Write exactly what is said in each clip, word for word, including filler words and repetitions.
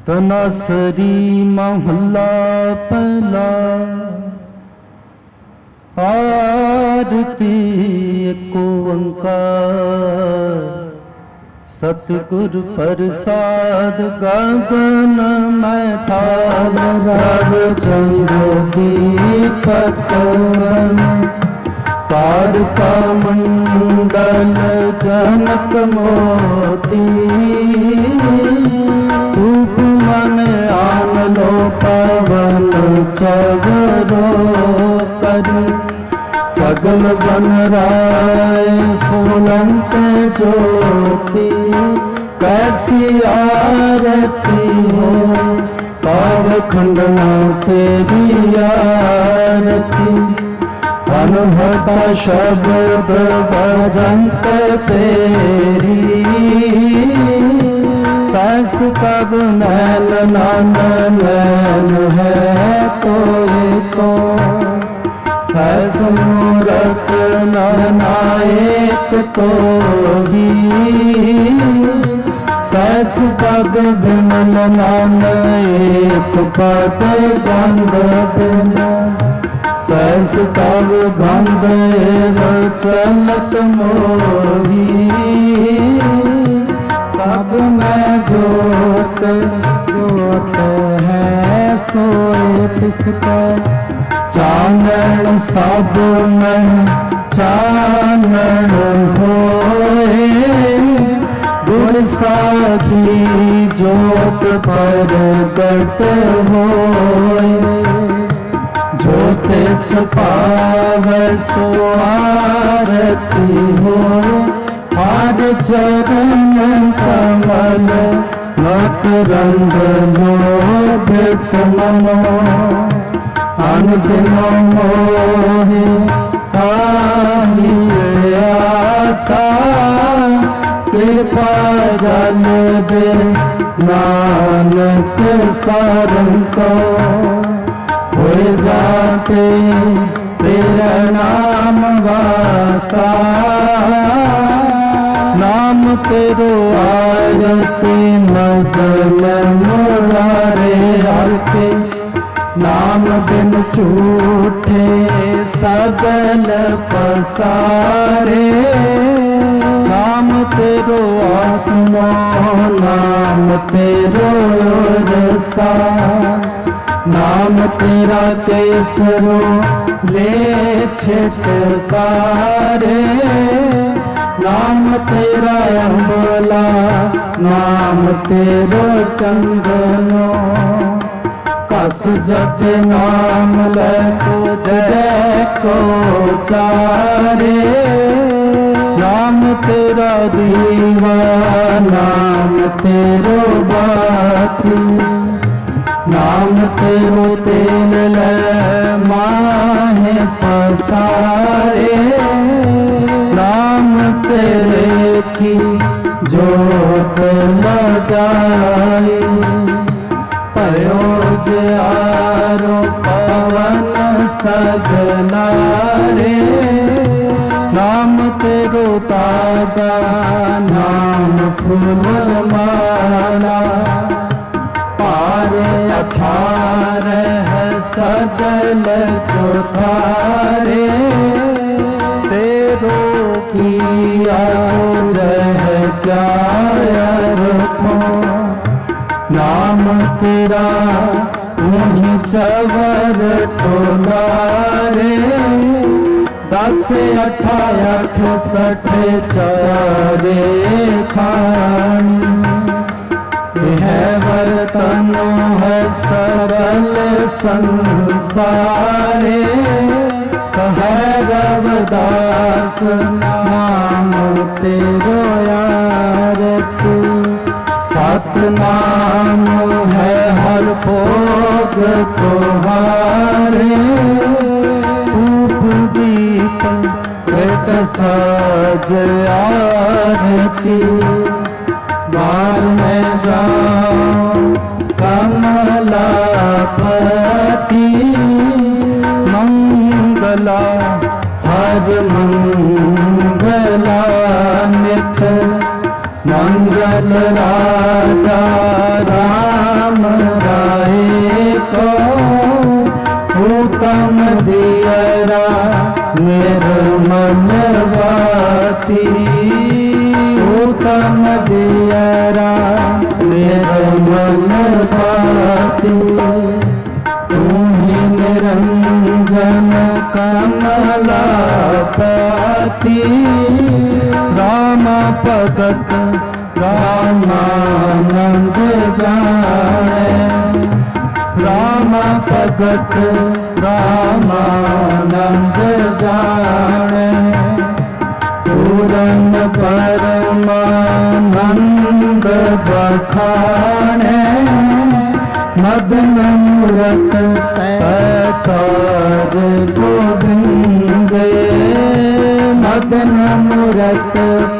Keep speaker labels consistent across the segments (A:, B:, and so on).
A: तनासरी महला पहला। आरती एक ओंकार सतगुर प्रसाद गगन में थाल रव चंद्र दीपक तारका मंडल जनक मोती रूप मन आन लो पवन चगरो कर सगल बन राय फूलंत ज्योति कैसी आरती हो पाव खंडना तेरी आरती अनहता शब्द भजंत तेरी सस कब नैन नैन नैन है तो को सस मूरत नायक तो ही सस पद बिमल नाम एक पद गंध बिम सस तब गंध चलत मोही सब में जोत जोत है सोए तिसका चानन सब में चानन होए गुर साधी जोत प्रगट होए जोते सपाव सो आरती होए हर चरण कमल मकरंद लोभित मनो अनुदिन मोहि आहि आसा कृपा जल दे नानक सारंग को हो जाते तेरा नाम वासा नाम तेरो आरती मजल मुरारे आरती नाम बिन झूठे सगल पसारे नाम तेरो आसमो नाम तेरो रसा नाम तेरा केसरो ले छिटकारे नाम तेरा अम्बला नाम तेरो चंदनो कस जप नाम ले को जय को चारे नाम तेरा दीवा नाम तेरो बाती नाम तेरो तेल ले माहे पसारे नाम तेरे की जोत लगाई पयोज आरो पवन सगनारे नाम तेरो तागा नाम फूल माला पारे अठारह सगल चौठारे तेरो किया जय क्या रखो नाम तेरा उन्हीं चवर टोलारे दस अठारह अठसठ चारे खानी है वर्तन है सरल संसारे है रवदास नाम तेरो आरती सतनाम है हर भोग तुम्हारे धूप दीप एक साज आरती बार में जाओ कमला पति मंगला हर मंगला नित मंगल राजा राम कमल भाती तू ही निरंजन कमलापति राम भगत रामानंद जाने राम भगत रामानंद जाने पूरन परमानंद बखाने मदन मूरत पैकार गोविंद मदन मूरत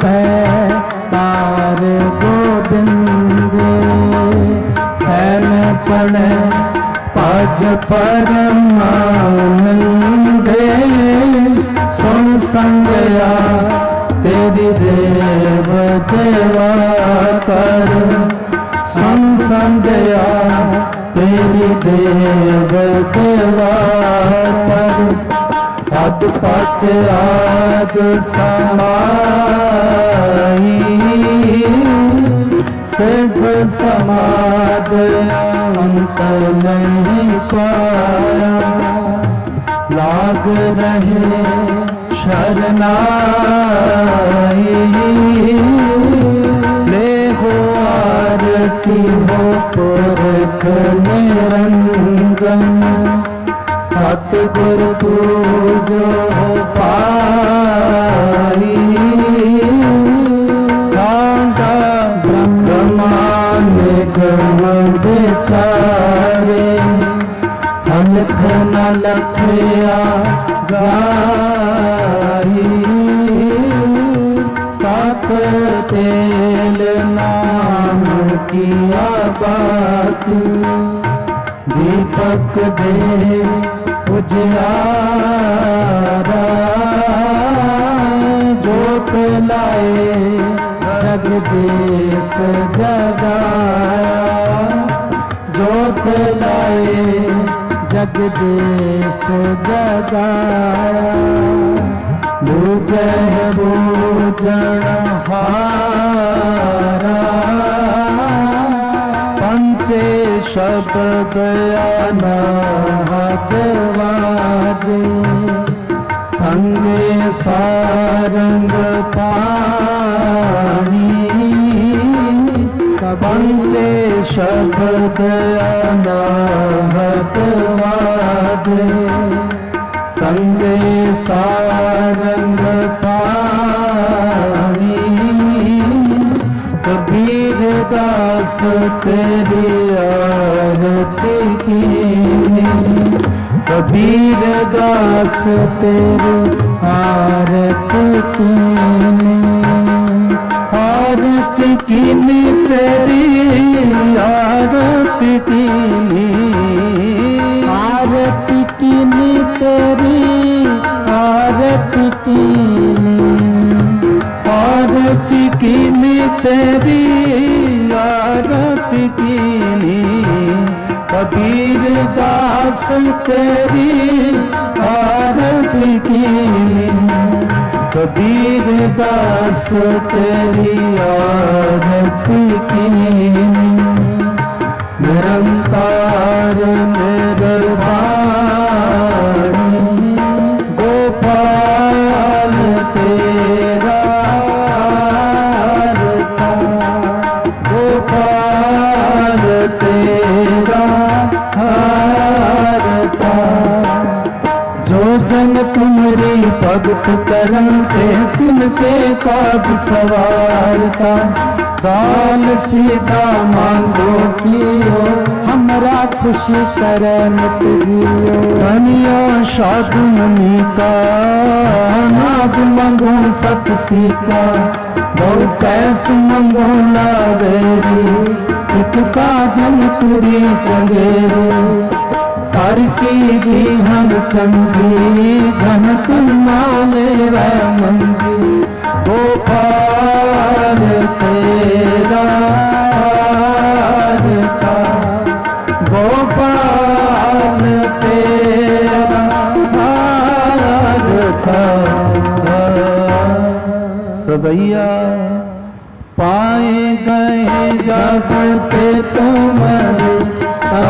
A: पैकार गोविंद सैन पड़े पाज परमानंद सुन संगया तेरी देव देवा कर सुन संगया तेरी देव देवा कर पद पद आद समाई सिद्ध समाद अंत नहीं पाया लाग रहे शरणाई ले हो आरती हो पुरख निरंजन सतगुर पूजो पाई कांटा ब्रह्मान गम बेचारे हलख न लखया जाई काक तेल नाम किया बात दीपक दे उजियारा जोत लाए जगदीश जगाया जोत लाए जगदीश जगाया बुझे बूझन हारा पंचे शब्द अनाहत वाजे संगे सारंग पानी पंचे शब्द अनाहत वाजे संगे सारंग पानी कबीर दास तेरी आरती कीनी कबीर दास तेरी आरती कीनी आरती कीनी तेरी आरती कीनी आरती कीनी तेरी आरती कीनी आरती कीनी तेरी आरती कीनी कबीर दास तेरी आरती कीनी कबीर दास तेरी आरती कीनी निरंकार निर्वाणी गोपाल तेरा रता गोपाल तेरा रता जो जन तुमरी भगत करते तिनके काज सवारता दाल सीधा मांगो कियो हमरा खुशी करे मत जियो धनिया साधु मुनि का नाज मंगो सत सीता बहु पैस मंगो लावेरी एक काजन तुरी चंगेरी हर की दी हम चंगी धनक माले व मंगी गोपाल तेरा रता गोपाल तेरा रता सबैया पाए गए जब ते तो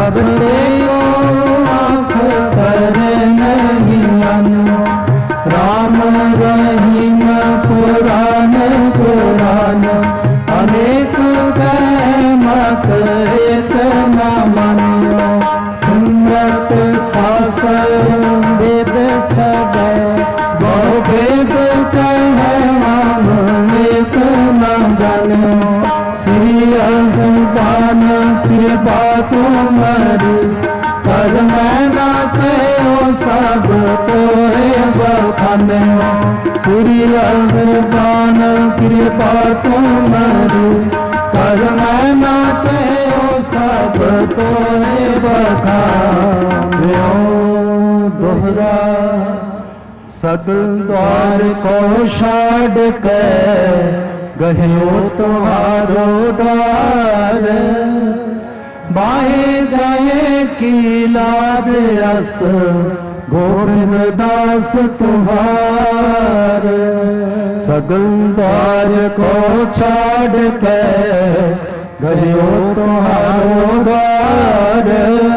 A: तब देखो आँख करे नहीं मन। राम रहीम पुराण पुराण अनेक गए मत एक न मानियो। सुमरत शास्त्र वेद सब बहु भेद कहे हम एक न जानियो। श्री असुबान कृपा तुम्हारी कर मैं नाते हो सब तोरे बखाने। श्री असुबान कृपा तुम्हारी कर मैं नाते हो सब तोरे बखाने। दोहरा सकल द्वार को छाड़ के गयो तुम्हारो द्वार। बाहे गए की लाज अस गोविंद दास तुम्हार। सगल द्वार को छाड़ के गयो तुम्हारो द्वार।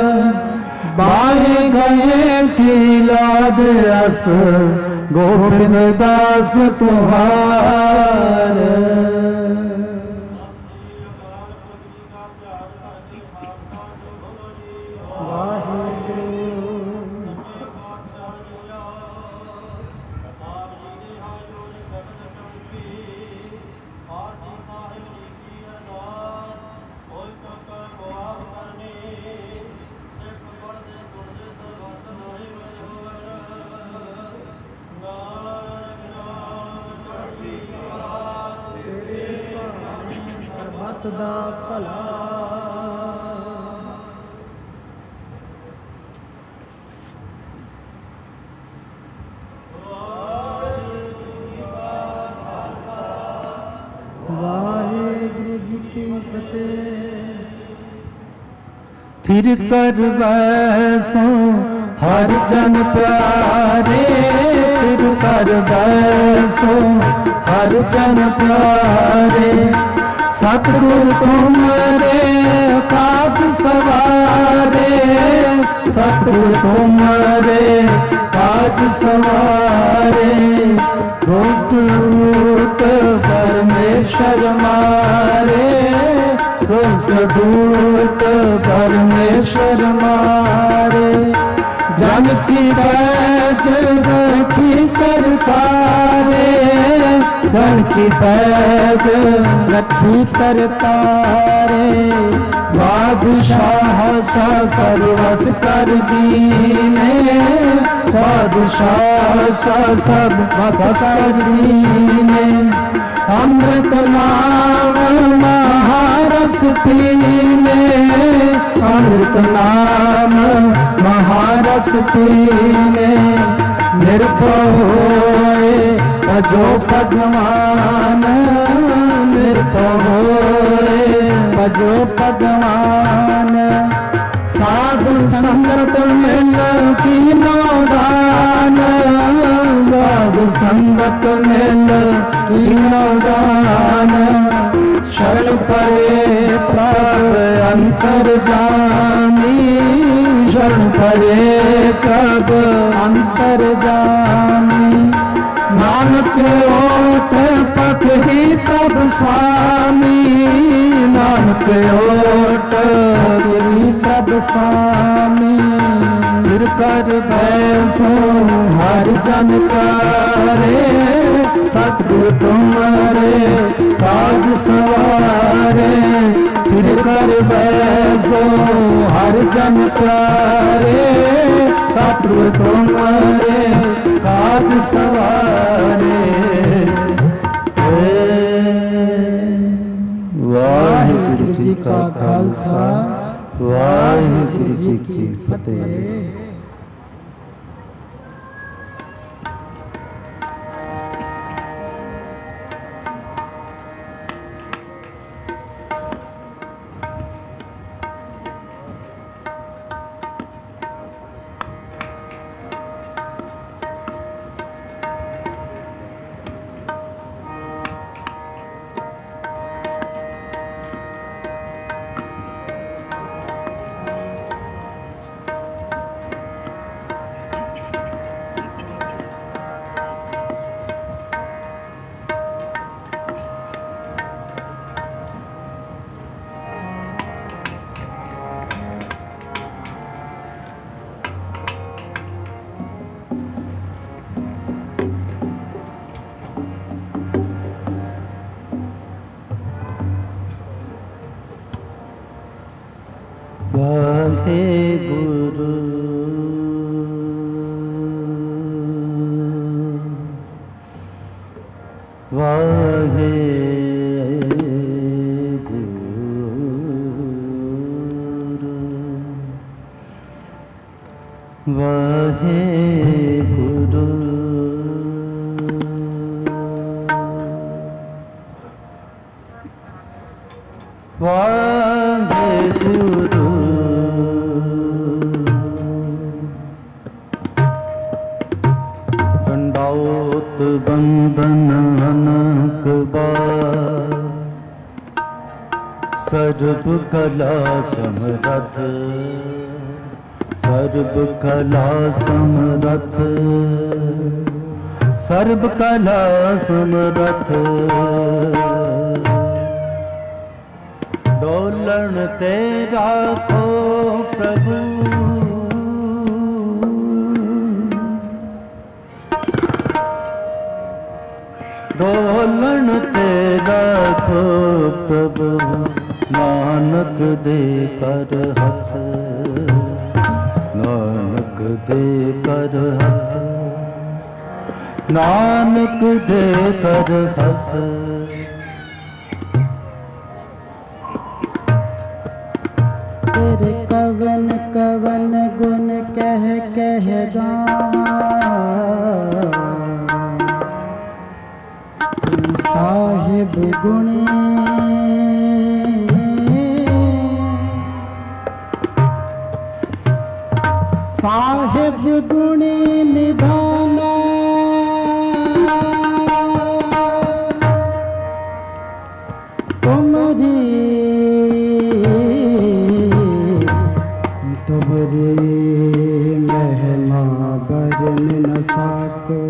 A: बाहे गए की लाज अस गोविंद दास तुम्हार।
B: ਦਾ ਭਲਾ। ਵਾਹਿਗੁਰੂ ਜੀ ਕੀ ਫਤਿਹ।
A: थिर कर वैसो हर जन प्यारे। थिर कर वैसो हर जन प्यारे। सतगुरु तुमरे काज सवारे। सतगुरु तुमरे काज सवारे। दुष्ट दूत परमेश्वर मारे। दुष्ट दूत परमेश्वर मारे। जन की पैज रखी करतारे। जन की पैज रखी करतारे। बादशाह सा सर्वस कर दीने। बादशाह सा सब बस कर दीने। अमृत नाम महारस पीने। अमृत नाम महारस पीने। निर्भय होए भजो भगवान। निर्भय होए भजो भगवान। साधु संगत मिल की नौदान। साधु संगत मिल की नौदान। शरण परे प्रभ अंतर जानी। शरण परे प्रभ अंतर जानी। नानक ओट पथ ही तब स्वामी। नानक ओट ही तब स्वामी। फिर कर बैसो हर जन प्यारे। सतगुरु तुम्हारे काज सवारे। फिर कर बैसो हर जन प्यारे। सतगुरु तुम्हारे काज सवारे। वाहिगुरु जी का खालसा वाहिगुरु जी की फतेह। वाहे गुरु वाहे गुरु वाहे गुरु वाहे गुरु दंडाउत बंदन अनक बार सर्व कला समरथ सर्व कला समरथ सर्व कला समरथ डोलन ते राखो प्रभु डोलन ते राखो प्रभु नानक दे कर हथ नानक दे कर हथ नानक दे कर हथ
B: तेरे कवन कवन गुण कह कह गाऊं साहिब गुणी साहिब गुणी निधाना तुमरी तुमरी महिमा बरन न साको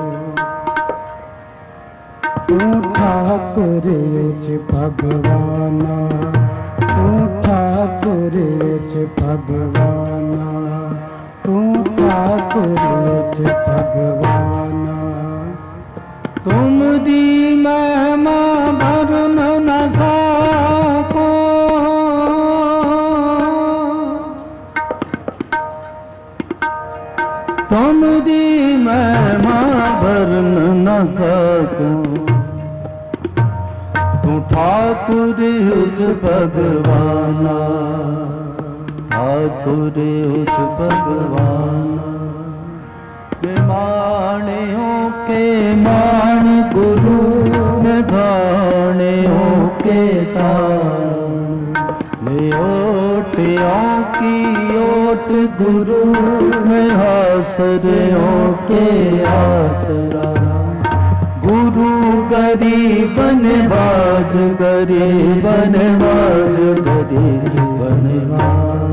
B: तू ठाकुर उच भगवाना तू ठाकुर उच भगवाना तू ठाकुर उच भगवाना
A: तुमरी महिमा बरन न साको तुमरी महिमा बरन न सको तू ठाकुर उच भगवाना ठाकुर उच भगवाना माणियों के मान गुरु निधानियों के तान ओटियों की ओट गुरु में आसरियों के आसरा गुरु गरीब नवाज गरीब नवाज गरीब नवाज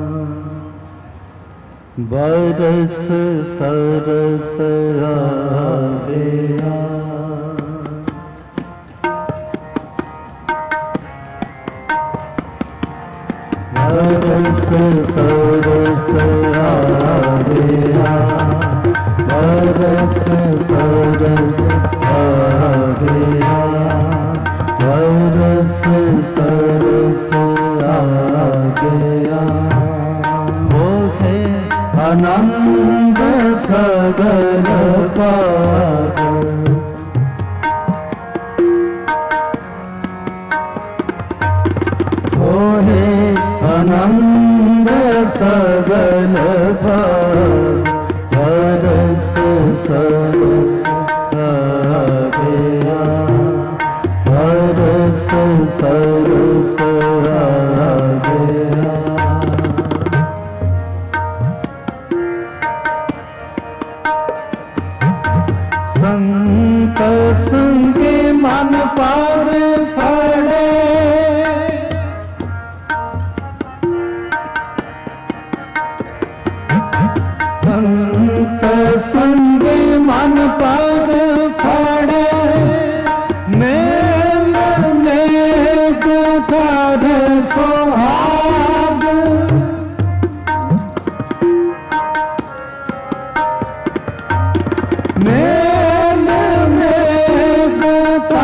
A: बरस सरस आवे बरस सरस आवे बरस सरस आवे बरस सरस आवे आनंद सगर पार होए आनंद सगर पार बरस सरस आगया बरस सरस आगया संत संगे मन पार फड़े संत संगे मन पार फड़े मेल नेक कर सुहाग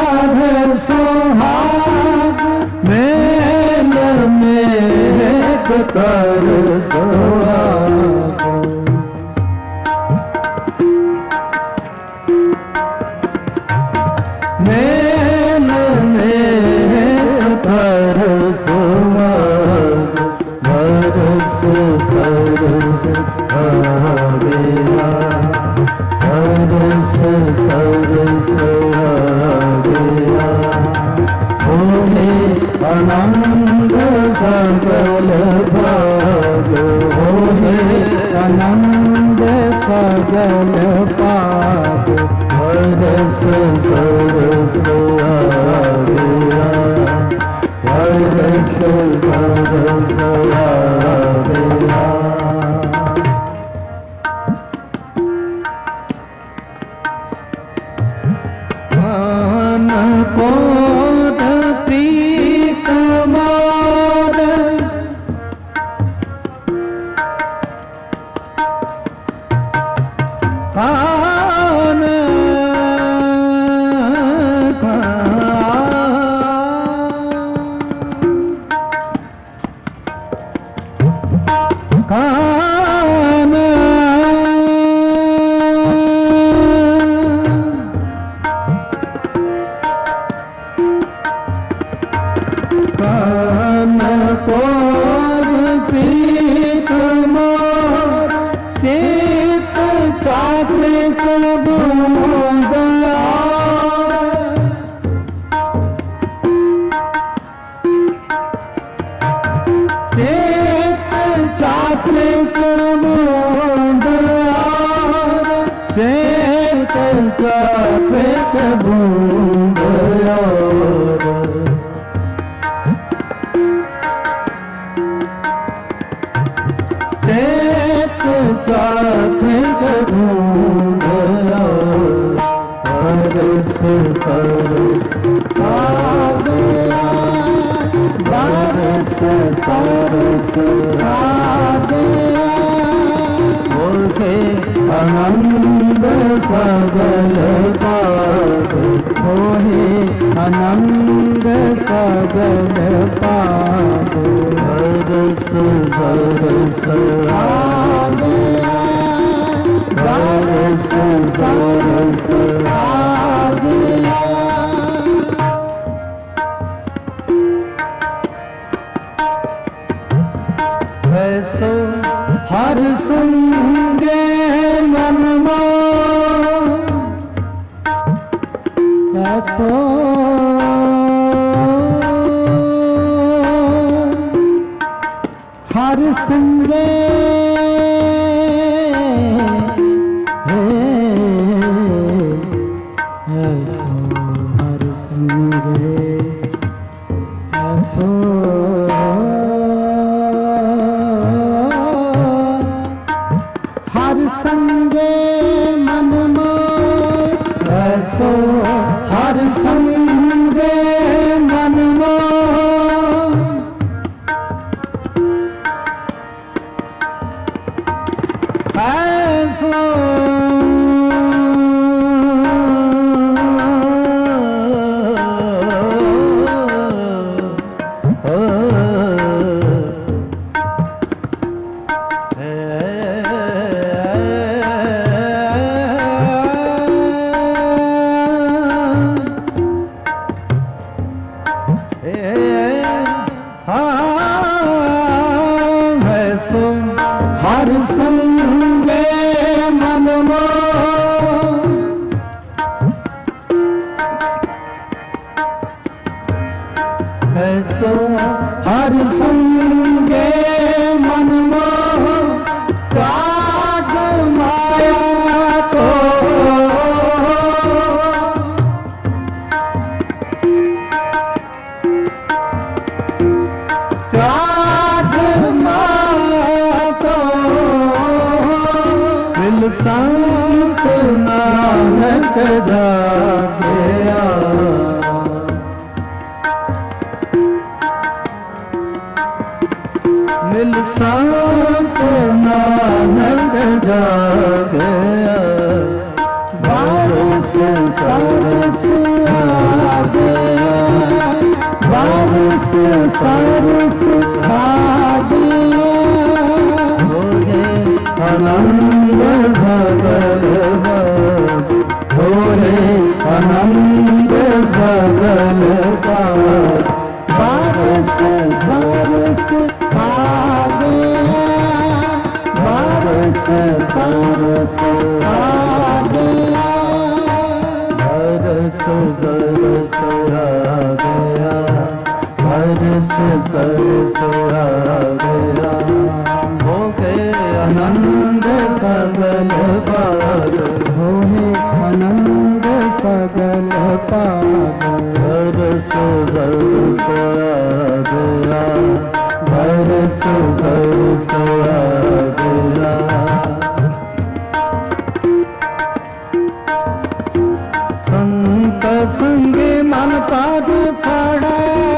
A: सुहाग मेल में कर सुहाग नैन में कर सुहाग बरस सरस आ गया बरस सरस आ गया होए आनंद सकल भाग होए
B: आनंद सगल पाग
A: बरस सरस आ गया बरस सरस आ गया मान को प्रीत मार कान कान कान को प्रीत मोर चेत चात्रिक बूंदया चेत चात्रिक बूंदया चेत चात्रिक बूंदया चेत चात्रिक बूंदया बरस सरस आ गया बरस सरस आ गया होए आनंद सकल पाग
B: होए आनंद सगल पाग
A: बरस सरस आ गया बरस सरस आ गया ऐसो हर संगे मन
B: ऐसो हर संगे ऐसो हर संगे ऐसो हर संगे मन मोर
A: ऐसो हर संगे मन मोर ऐसो हर संगे मन मोर ऐसो हर संगे मन मोर त्याग माया को त्याग माया को मिल संत नानक जागया मिल संत नानक जागया बारिश सरस आ गया बारिश सरस आ गया आनंद सकल पाप होए आनंद सकल पाप
B: बरस सरस आ गया बरस सरस आ गया
A: बरस सरस आ गया बरस सरस आ गया हो गए आनंद सकल पाप
B: होए आनंद सकल पाप
A: बरस सरस आ गया बरस सरस आ गया संत संगे मन पाद पड़ा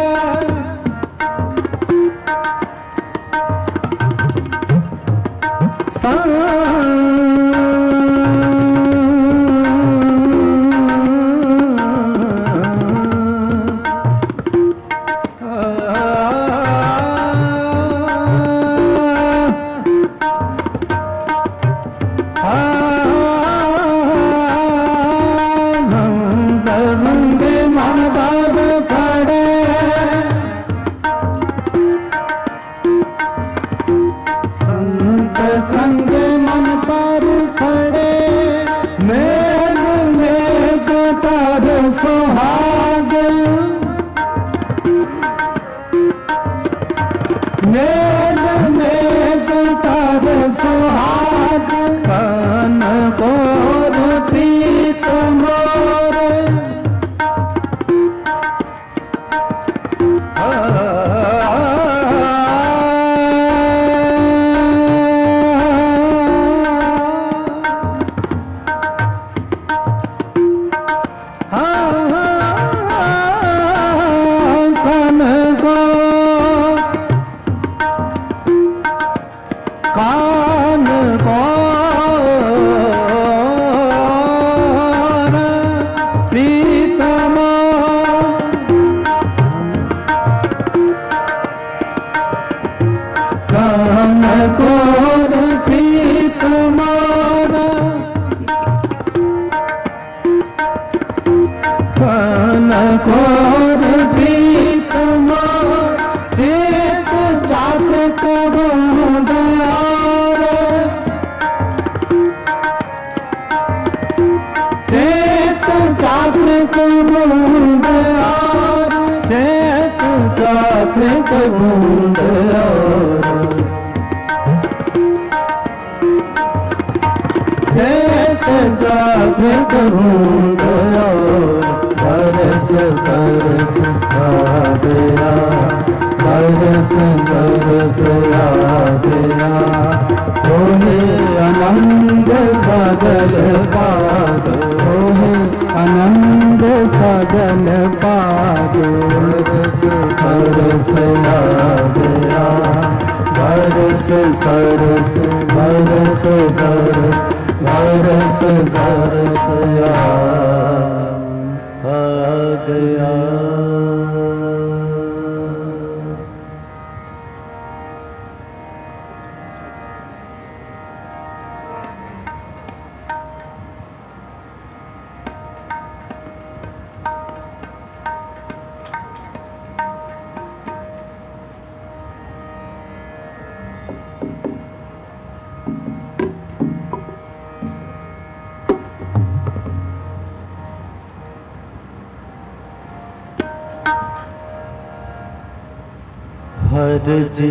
A: हर जी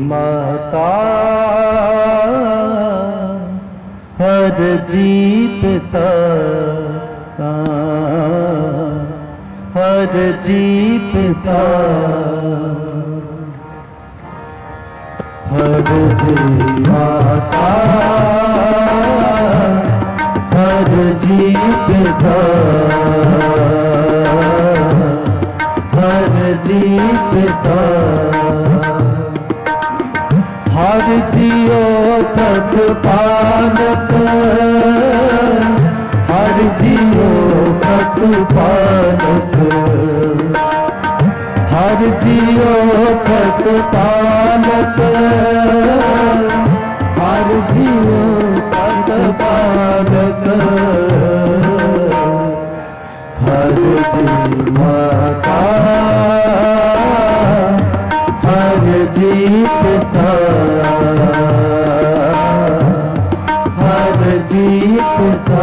A: माता हर जी पिता हर जी पिता हर जी माता हर जी पिता हर जी पिता हर जियो प्रतिपालक हर जियो प्रतिपालक हर जियो प्रतिपालक हर जियो पिता, हर जी पिता,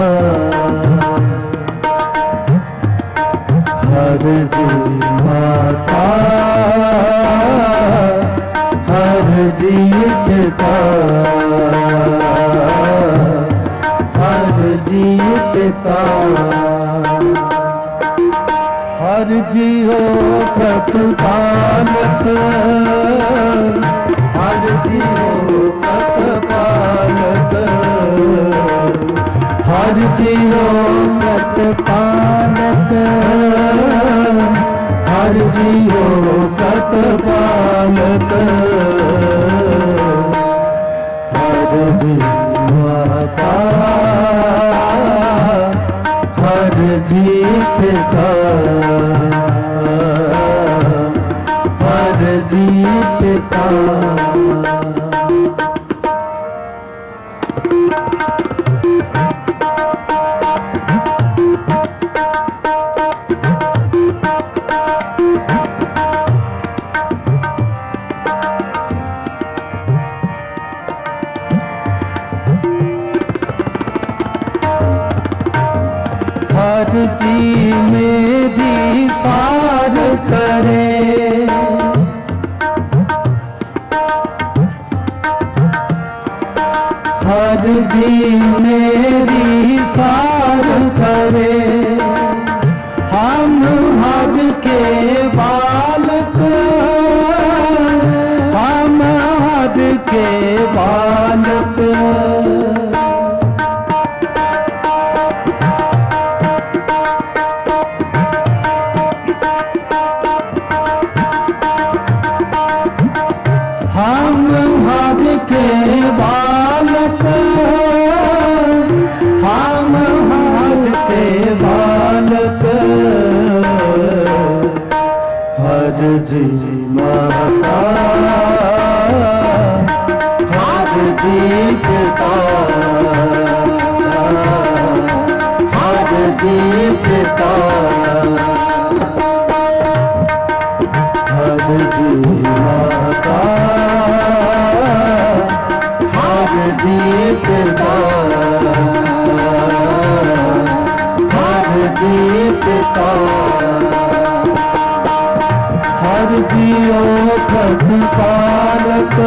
A: हर जी माता, हर जी पिता, हर जी पिता, हर जीव प्रतिपालक, हर जीव प्रतिपालक, हर जीव प्रतिपालक, हर जीव प्रतिपालक, हर जीव माता, हर जी पिता, हर जी पिता, हर जी मेरी सार करे, हर जी मेरी सार करे, हम हर के बालक, हम हर के बालक, हम हर के बालक, हम हर के बालक, हर जी माता, हर जी पिता, हर जी पिता, हर जी माता, हर जी पिता, हर जी पिता, हर जीव प्रतिपालक,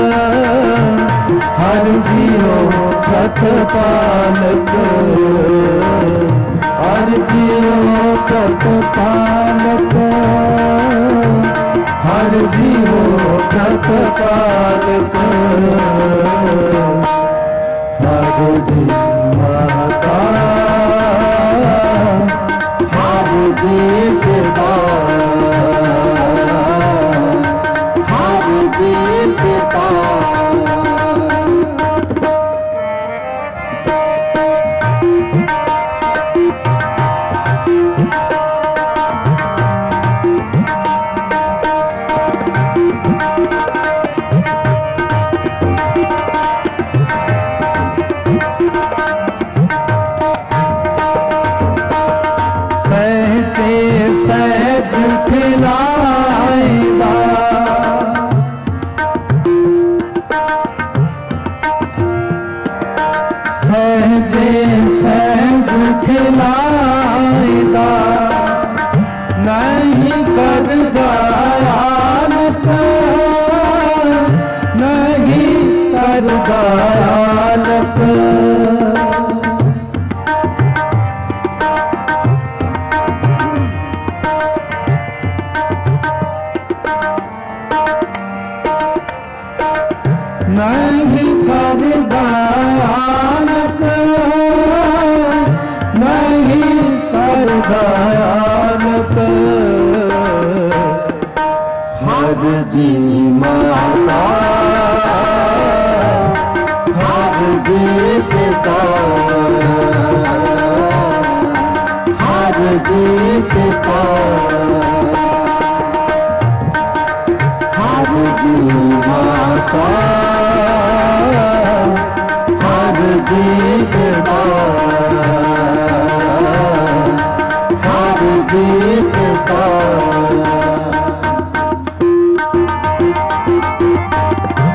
A: हर जीव प्रतिपालक, हर जीव प्रतिपालक, हर जीव प्रतिपालक, हर जी माता, हर जी पिता, हर जी पिता, सहज खिलाएगा, सहजे सहज खिलाएगा, नहीं कर दयालत, नहीं कर दयालत, नहीं कर दयालत, नहीं कर दयालत, हर जी माता, हर जी पिता, हर जी पिता, हर जी माता, हर जी पिता, हर जी पिता,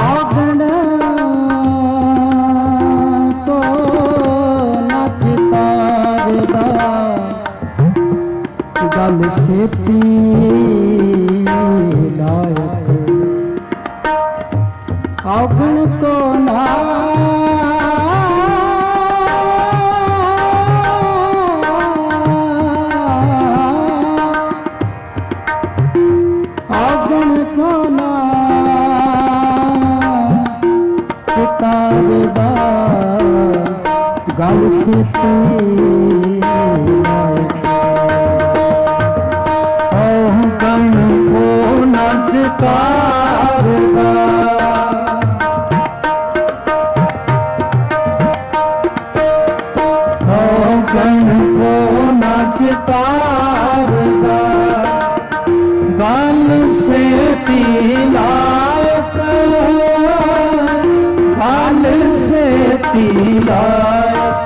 B: औगण को नचता दा गल सेती लायक औगण को ना गल सीती
A: औगण को नचता औगण को नचता गल से तिलायक गल से तिलायक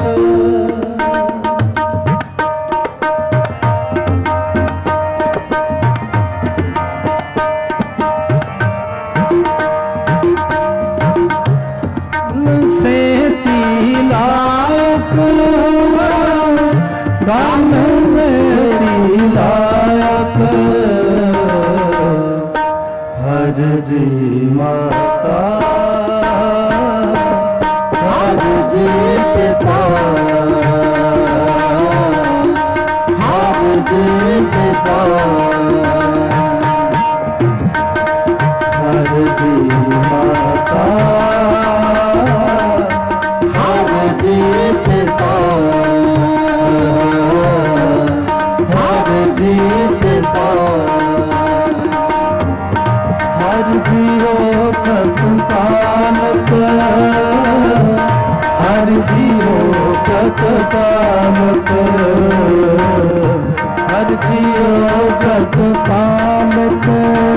A: से तिलायक गल से तिलायक हर जी माता हर जी पिता हर जी पिता हर जी माता हर जी पिता हर जी पिता हर जियो प्रतपालक हर जियो प्रतपालक हर जियो प्रतपालक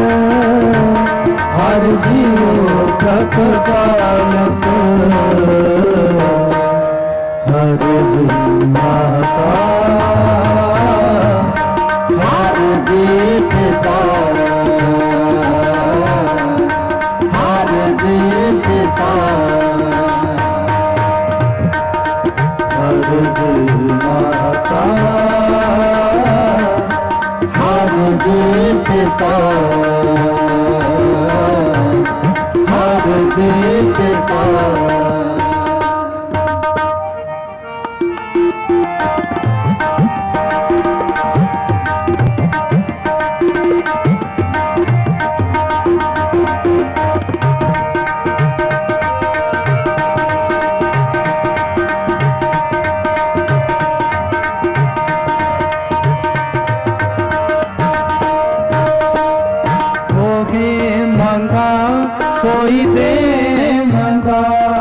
A: हर जियो प्रतपालक हर जी माता हर जी पिता हर जी पिता हर जी माता हर जी पिता हर जी पिता सोई दे मंगा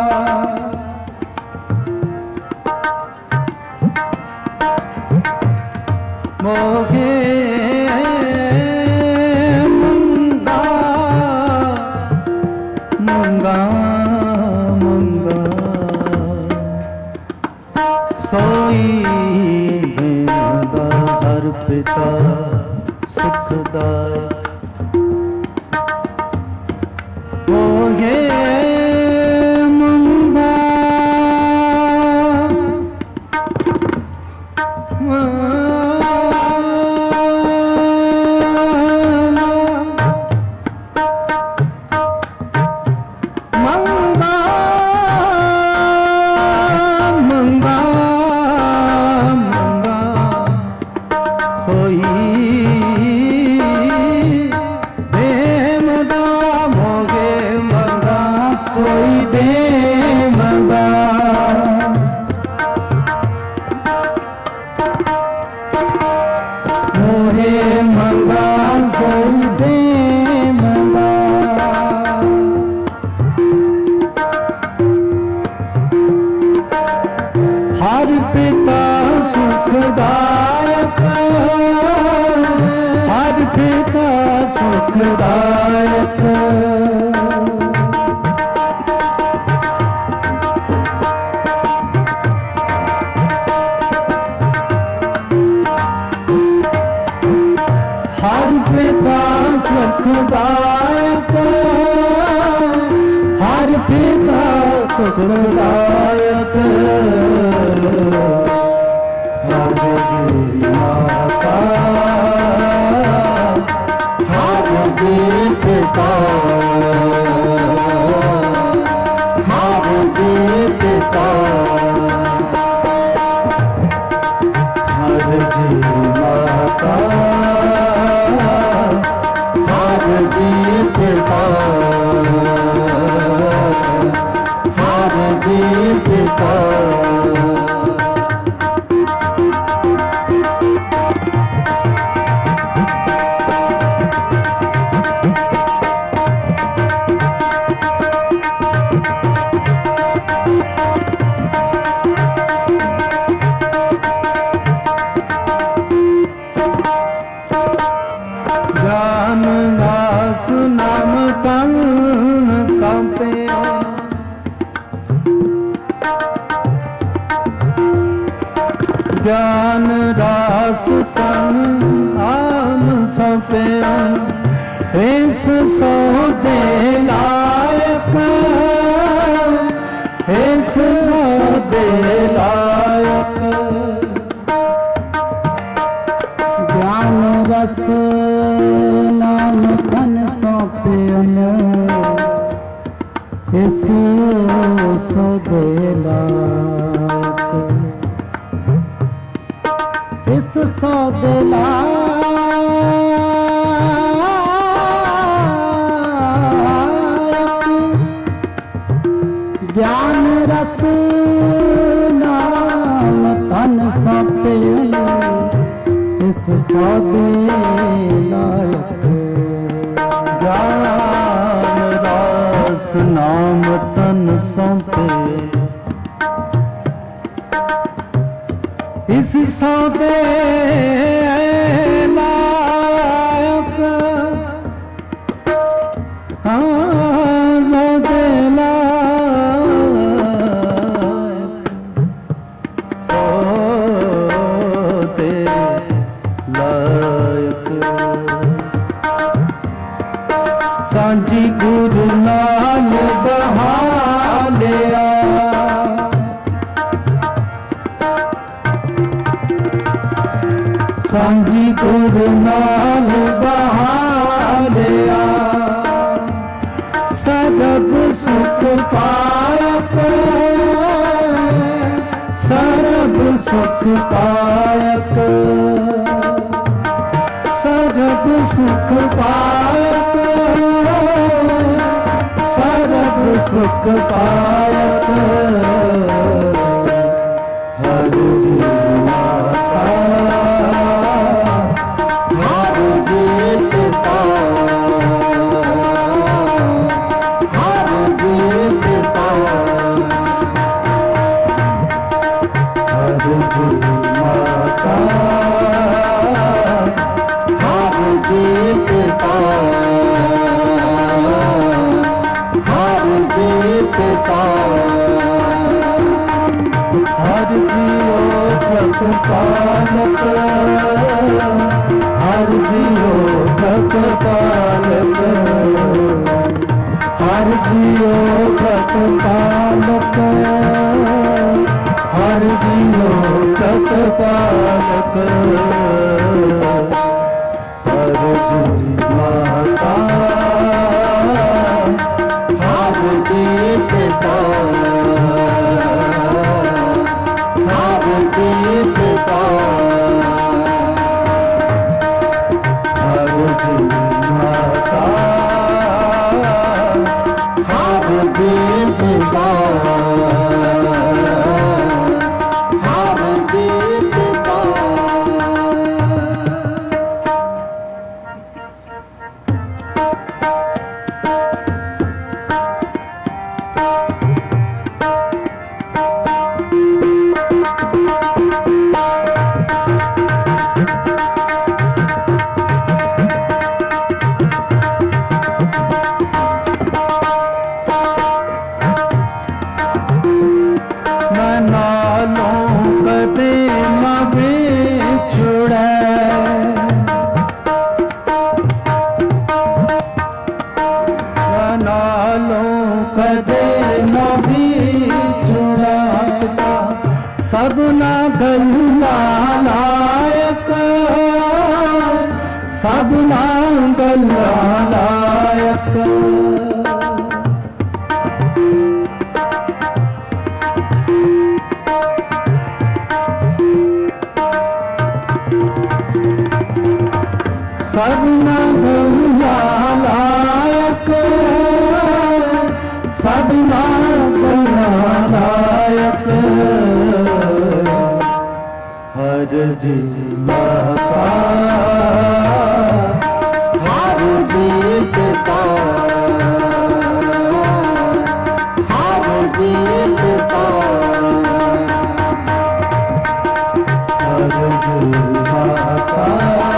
A: मोगे मंगा मंगा मंगा सोई दे मंगा हर पिता सुखदाय मोगे मंगा मंगा मंगा मंगा सोई सोई दे मंगा मोहे मंगा सोई दे मंगा हर पिता सुखदायक हर पिता सुखदायक हर पिता सुखदायक
B: पिता सुखदायक
A: हर जी माता हर जी पिता हर जी पिता हर जी माता हर जी पिता हर जी पिता ज्ञान रास तन आम सौंपे इस सौदे लायक इस सौदे लायक
B: ज्ञान रस नाम धन सौंपे इस सौदे लायक इस सौदे लायक ज्ञान रस नाम तन सौंपे इस सौदे लायक
A: ज्ञान रस नाम तन सौंपे इस सौदे लायक हाँ सौदे लायक सौदे लायक सांझी गुरु नाल बहा लिया सांझी गुरु नाल बहा लिया सरब सुख पायक सरब सुख पायक सरब सुख पायक सरब सुख पायक हर जी माता हर जी पिता हर जी पिता हर जी माता हर जी पिता हर जी पिता हर जियो प्रतिपालक हर जियो प्रतिपालक हर जियो प्रतिपालक हर जियो प्रतिपालक हर जी माता हर जी पिता हर जी पिता हर जी माता हर जी पिता हर जी पिता
B: देना भी चुराता सबना गल्ला लायक सबना गल्ला लायक सबना गल्ला लायक सबना गल्ला लायक हर जीवा का हर जीतता हर जीतता हर जीवा का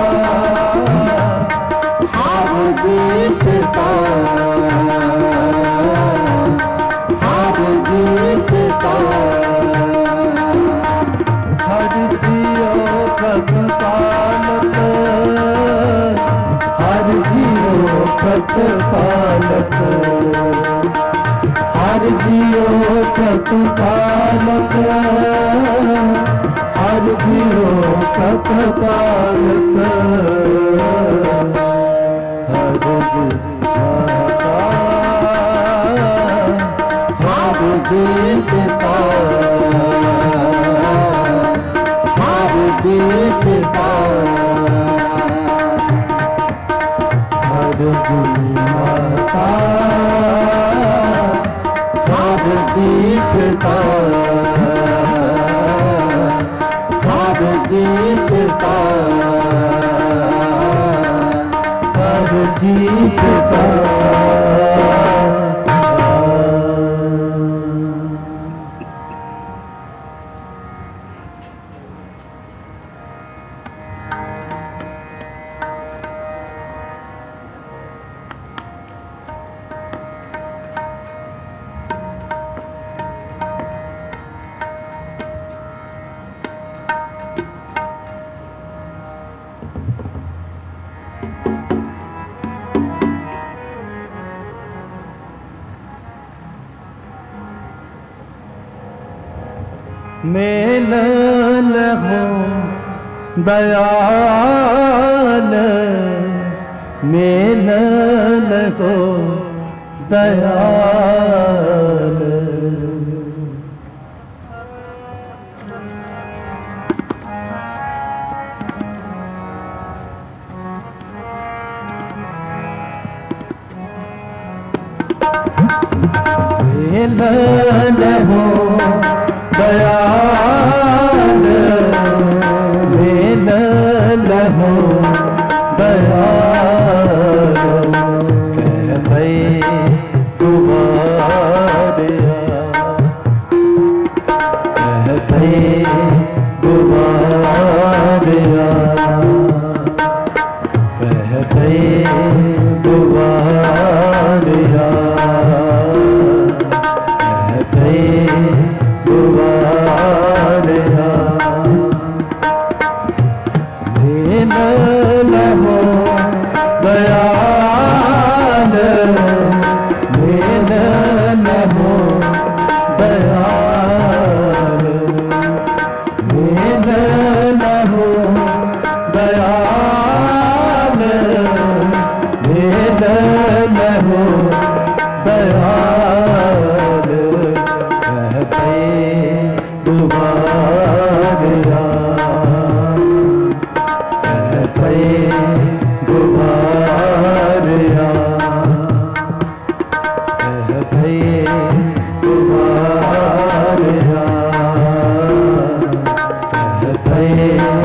B: हर जीतता हर जीतता हर जियो प्रतिपालक हर जियो प्रतिपालक हर जियो प्रतिपालक हर जियो प्रतिपालक हर जीता हर जीतता हर जीतता हर जीता हर जीतता हर जीतता हर जीतता मेल लहो दयाल मेल लहो दयाल मेल लहो दयाल मेल लहो दयाल कह भई दुबारिया कह भई दुबारिया कह भई दुबारिया कह भई दुबारिया मेल लहो दयाल मेल लहो दयाल मेल लहो दयाल मेल लहो दयाल कह भई दुबारिया कह भई दुबारिया कह भई दुबारिया कह भई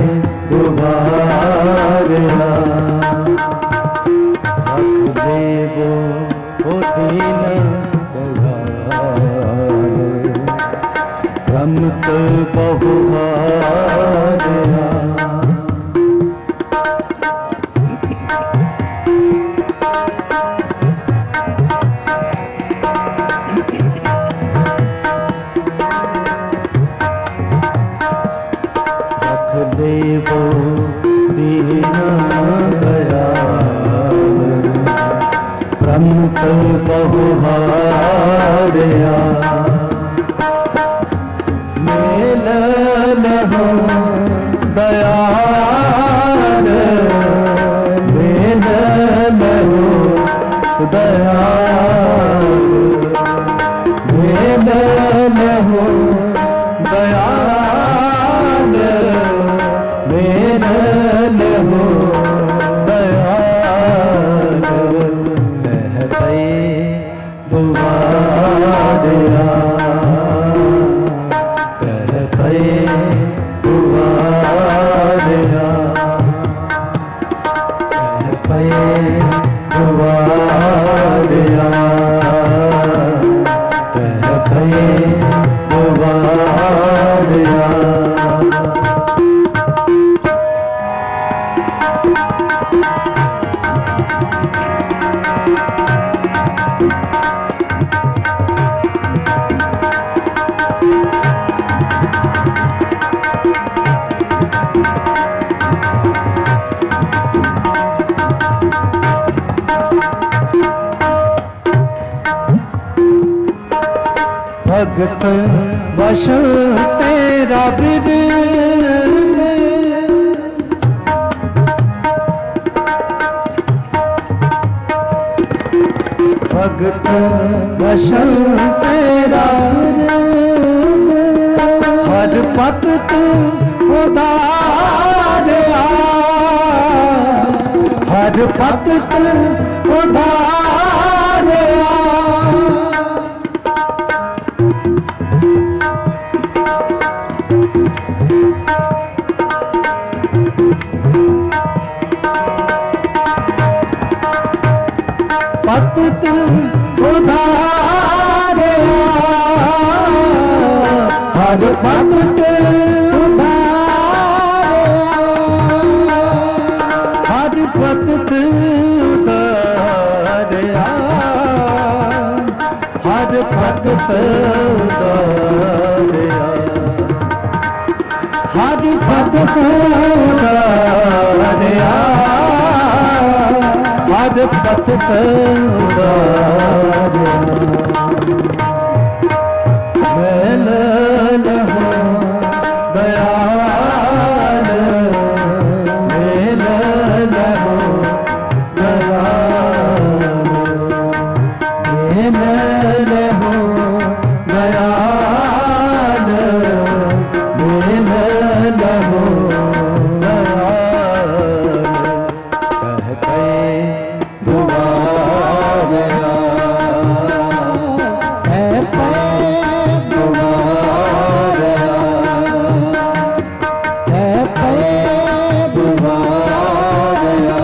B: दुबारिया रख देवो ओ दीन रमत बहुहारिया रख देवो दीन दयाल रमत बहुहारिया दया मेल लहो दयाल मेल लहो दयाल मेल लहो दयाल मेल लहो दयाल लह पे दुआरिया कह पे दुआरिया कह पे दुआरिया कह पे दुआरिया भगत वश तेरा बिद भगत वश तेरा हर पत तू उधारिया हर पत तू उधारिया पत तू उधारिया हर पत तू उधारिया हर पत तू उधारिया हर पत तू उधारिया हर पत तू उधारिया हर पत उधारिया मेल लहो दयाल मेल लहो दयाल मेल लहो दयाल मेल लहो दयाल कह पे दुआरिया कह पे दुआरिया कह पे दुआरिया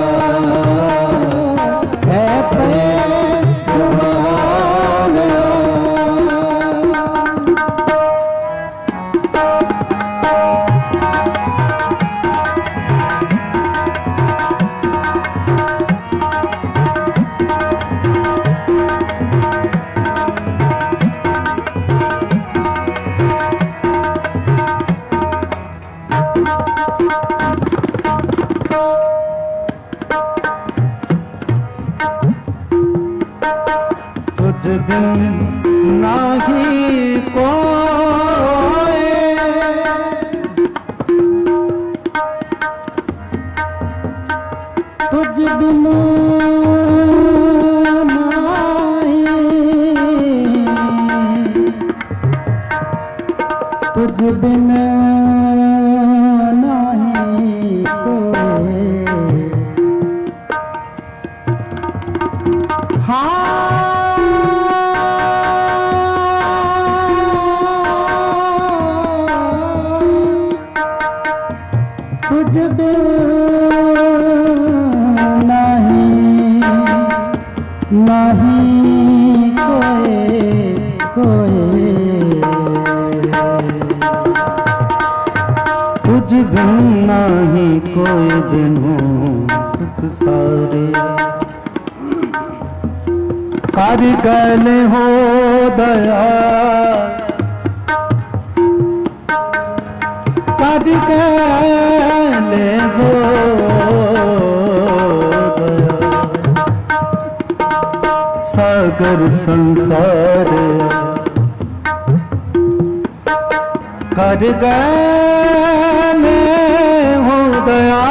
B: कह पे दुआरिया तुझ बिन नाही कोई तुझ बिन नाही तुझ बिन नाही कोई हाँ तुझ बिन नहीं नहीं कोई कोई तुझ बिन नहीं कोई बिनु सुख सारे कर गले हो दया कर गले हो दया सागर संसार कर गए हो दया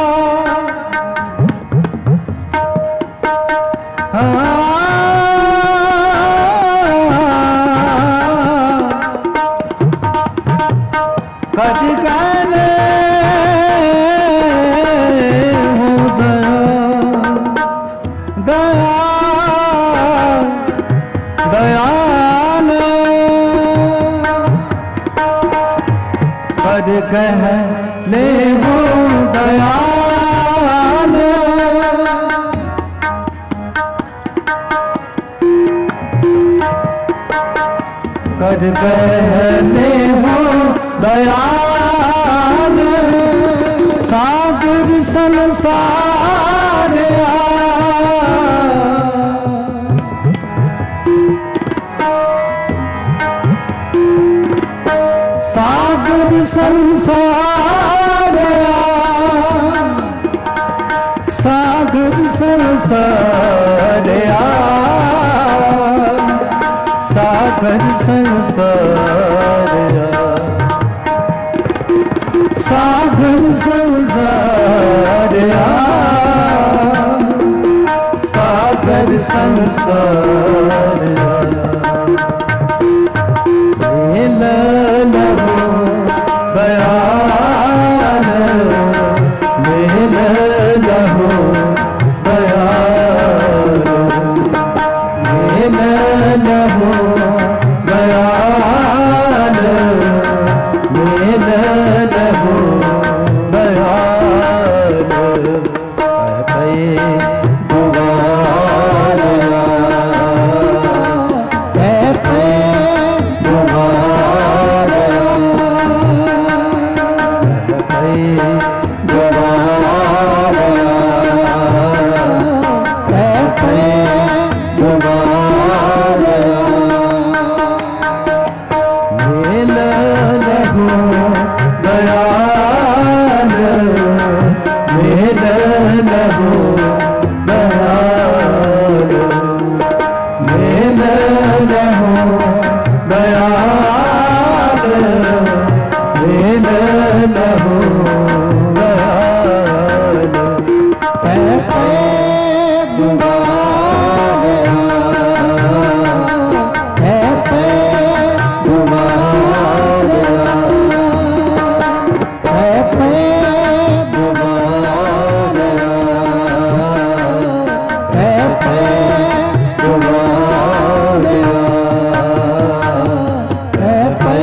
B: कर गए हो दया दया कर कह ले हो दयाल कर कह ले हो दयाल सागर संसार सागर संसार सागर संसार सागर संसार सागर संसार सागर संसार मेल लहो दयाल मेल लहो दयाल मेल लहो दयाल मेल लहो दयाल पे दुआरा पे दुआरा पे दुआरा पे दुआरा मेल लहो दयाल मेल लहो दयाल मेल लहो दयाल मेल लहो दयाल पे पे दुआरा पे पे दुआरा पे पे दुआरा पे पे दुआरा पे पे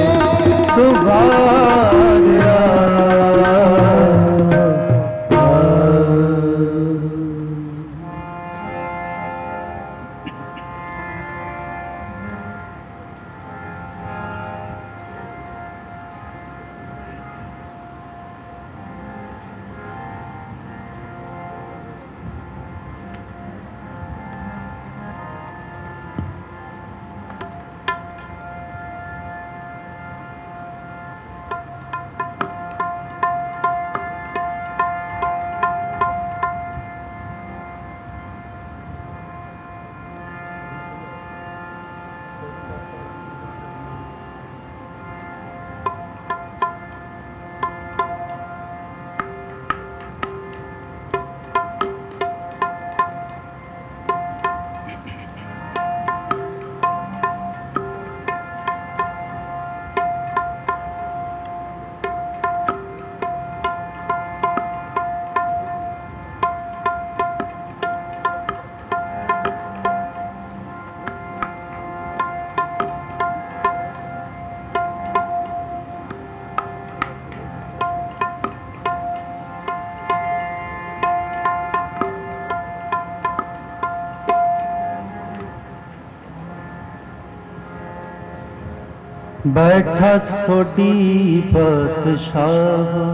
B: बैठा सोटी पातशाह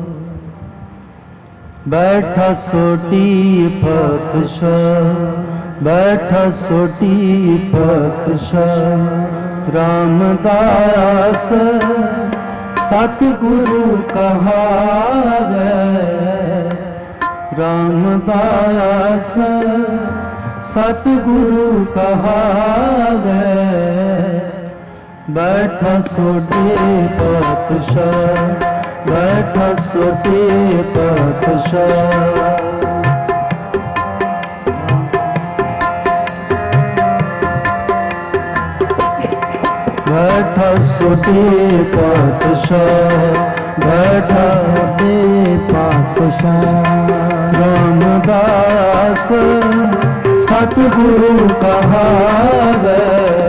B: बैठा सोटी पातशाह बैठा सोटी पातशाह रामदास सतगुरु कहावे रामदास सतगुरु कहावे बैठा सोटे पातशाह, बैठा सोटे पातशाह। बैठा सोटे पातशाह, बैठा सोटे पातशाह। रामदास सतगुरु कहावे,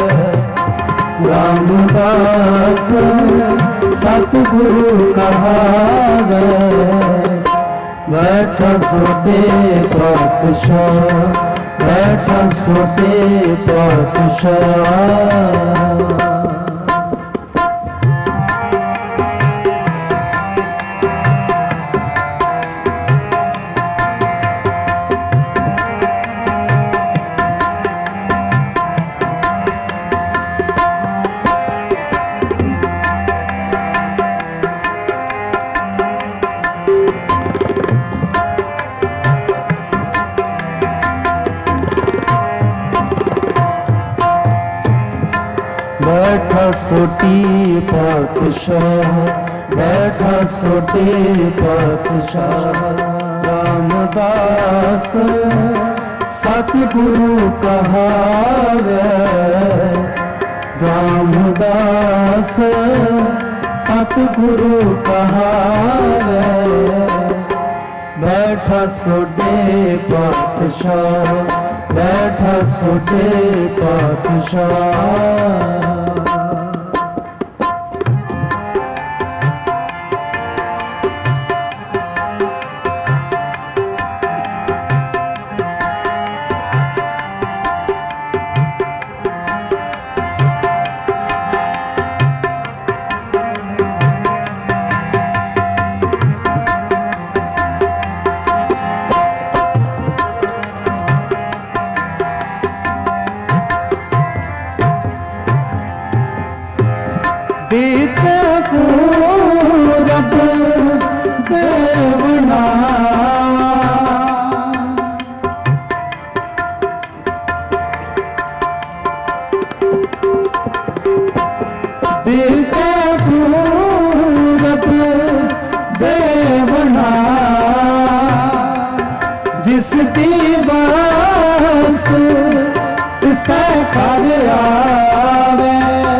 B: रामदास सतगुरु कहावे। बैठा सोते पातशाह, बैठा सोते पातशाह। बैठा सोटी पातशाह, बैठा सोटे पातशाह। रामदास सतगुरु कहावे, रामदास सतगुरु कहावे। बैठा सोटे पातशाह, बैठा सोटे पातशाह। बीच पूरब देवना, बीच पूरब देवना। जिस दिवस से कर आवे,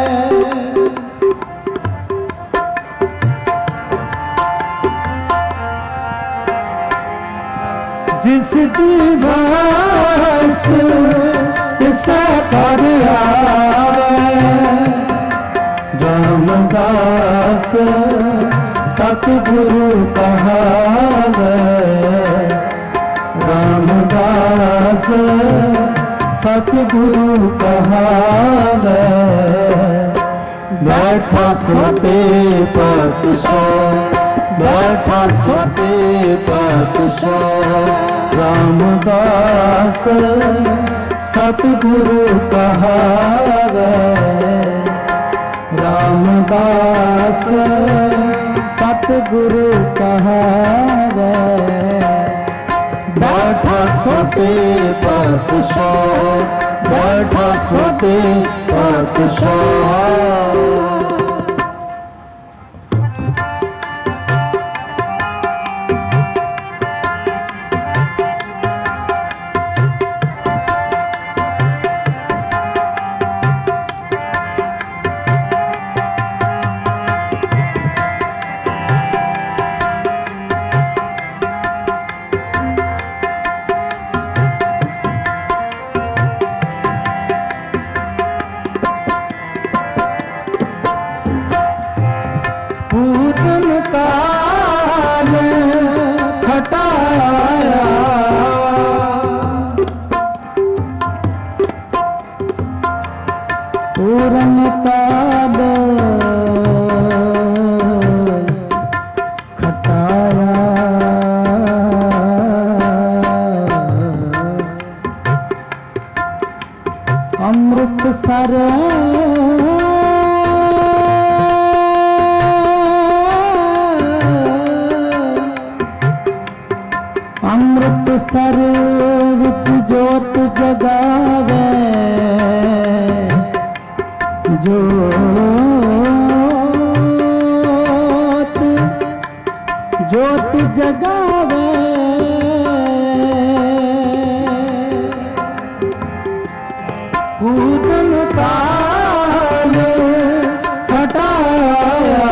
B: जिस दिवस से कर आवे। रामदास सतगुरु कहावे, रामदास सतगुरु कहावे। बैठा सोते पातशाह, बैठा सोते पातशाह। रामदास सतगुरु कहावे, रामदास सतगुरु कहावे। बैठा सोते पातशाह, बैठा सोते पातशाह। ताल खटाया, पूरन ताल खटाया। अमृतसर अमृतसर विच जोत जगावे, जोत जोत जगावे
A: पूतन काल हटाया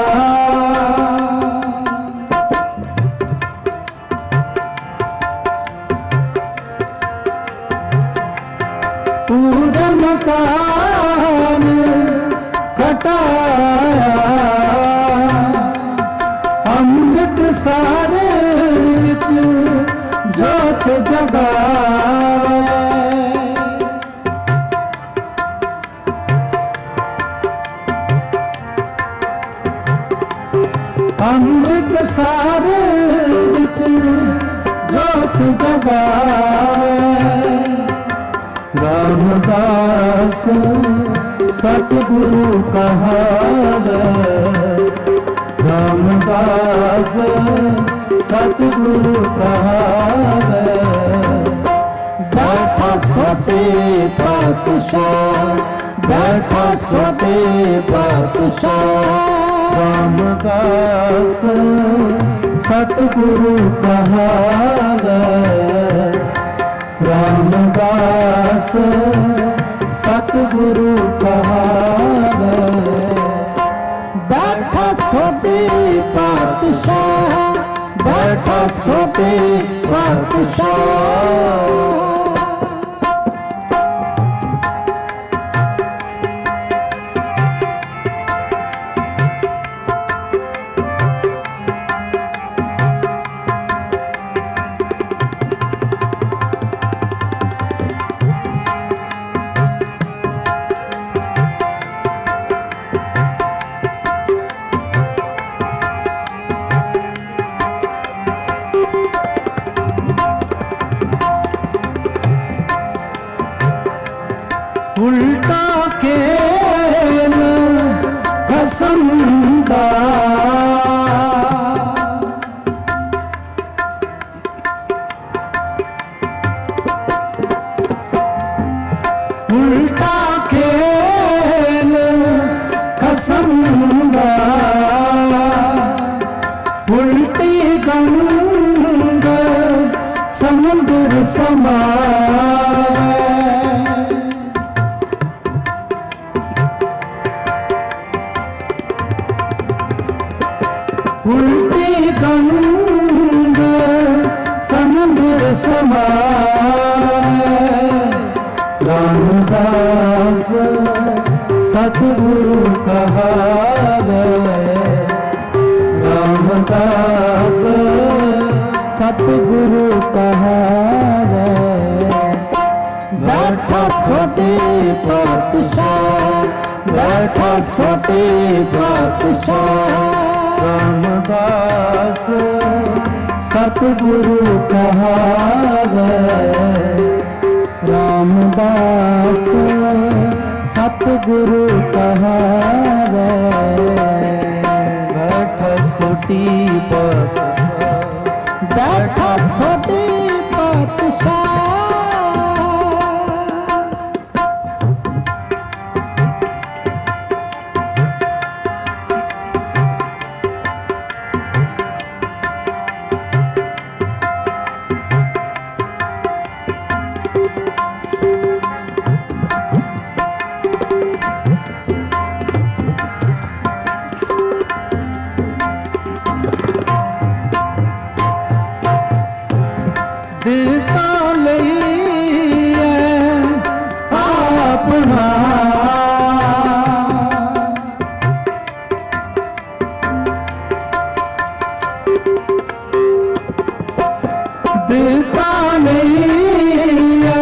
A: पूतन काल हटाया अमृत सारे विच जोत जगावे अमृत सारे विच जोत जगावे रामदास सतगुरु कहावे रामदास सतगुरु कहावे
B: बैठा सोते पातशाह बैठा सोते पातशाह
A: रामदास सतगुरु कहावे रामदास सतगुरु कहावे
B: बैठा सोते पातशाह बैठा सोते पातशाह
A: उल्टा खेल कसमदा उल्टा खेल कसमदा उल्टी गंग समुद्र समा उल्टी गंग समुद्र समावे रामदास सतगुरु कहावे रामदास
B: सतगुरु कहावे बैठा सोते पातशाह बैठा सोते पातशाह
A: रामदास सतगुरु कहावे
B: रामदास सतगुरु कहावे
A: बैठा सोती पातशाह
B: बैठा सोते पातशाह
A: देता लईए अपना देता लईए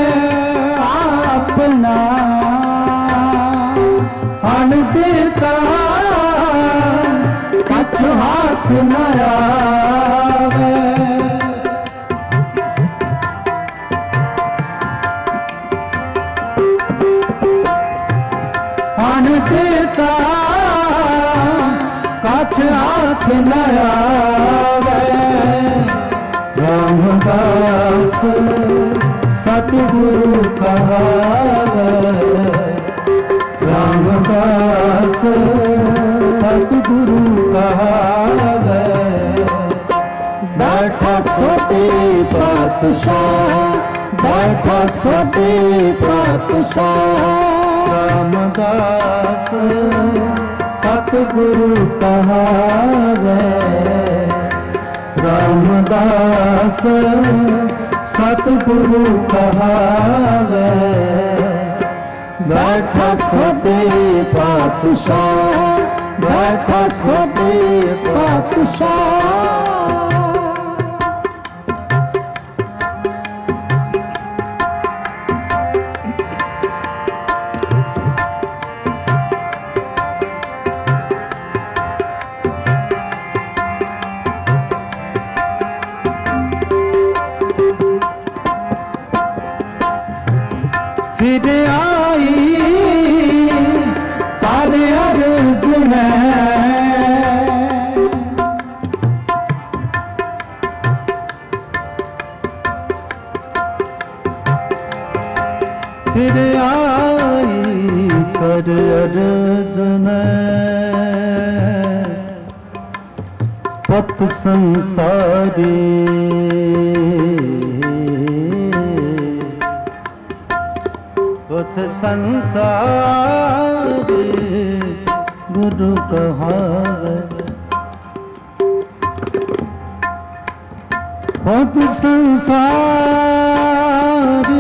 B: अपना
A: अन देता कछ हाथ न आवे अन देता कछ हाथ न आवे रामदास सतगुरु कहावे रामदास सतगुरु कहावे,
B: बैठा सोते पातशाह, बैठा सोते पातशाह।
A: रामदास सतगुरु कहावे, रामदास सतगुरु कहावे,
B: बैठा सोते पातशाह, बैठा सोते पातशाह।
A: फिर आई कर अर्ज में, फिर आई कर अर्ज में, पत संसारी पथ संसार गुरु कहावे, पथ संसार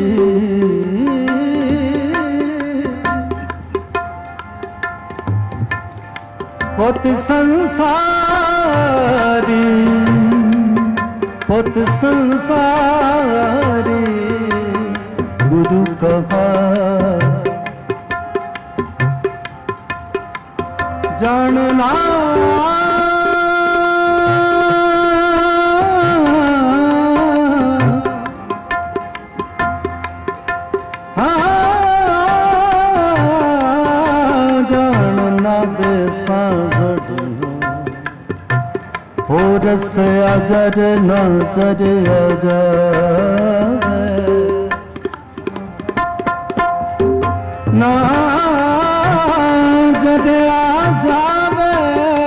A: पथ संसारी, पथ संसारी गुरु कहा, जानना हाँ जानना दे सांस हो रस अजर नजर अजर ना जरे आ जावे,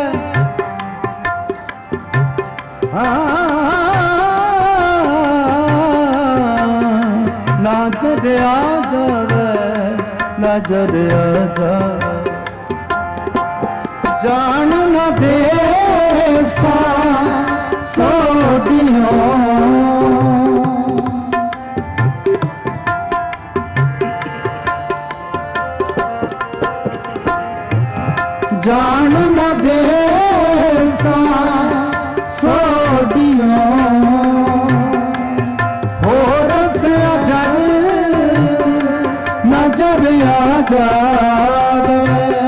A: ना जरे आ जावे, ना जरे आ जावे, जान न दे सा सोडियों, जान न दे सा सोडियों, हो रस अजर नजर आ जावे,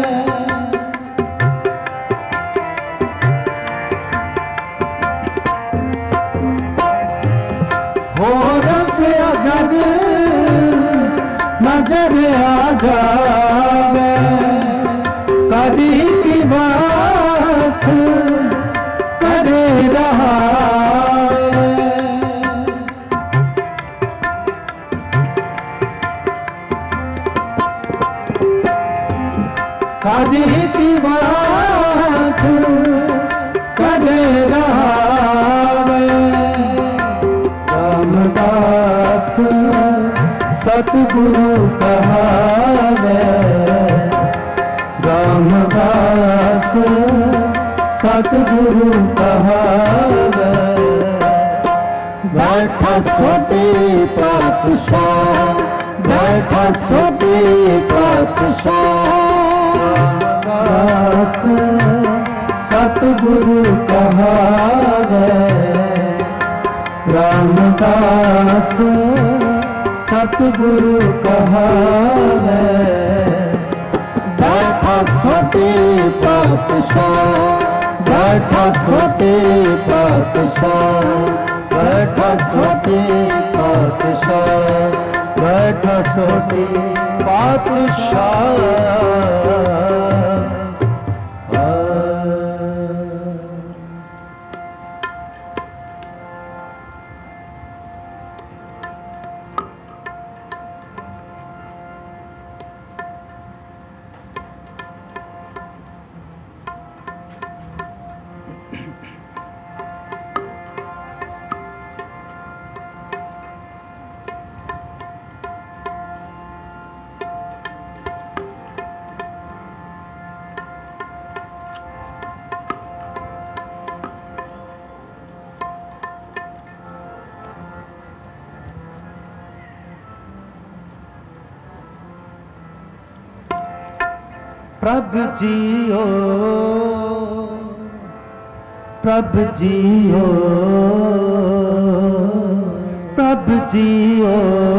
A: हो रस अजर नजर आ जावे, कभी की बात करे रहा, कभी की बात करे रहा, रामदास सतगुरु कहावे, रामदास सतगुरु कहावे,
B: बैठा सोते पातशाह, बैठा सोते पातशाह।
A: रामदास सतगुरु कहावे, रामदास सतगुरु कहावे,
B: बैठा सोते पातशाह, बैठा सोते पातशाह,
A: बैठा सोते पातशाह, बैठा सोते पातशाह। प्रभु जियो प्रभु जियो प्रभु जियो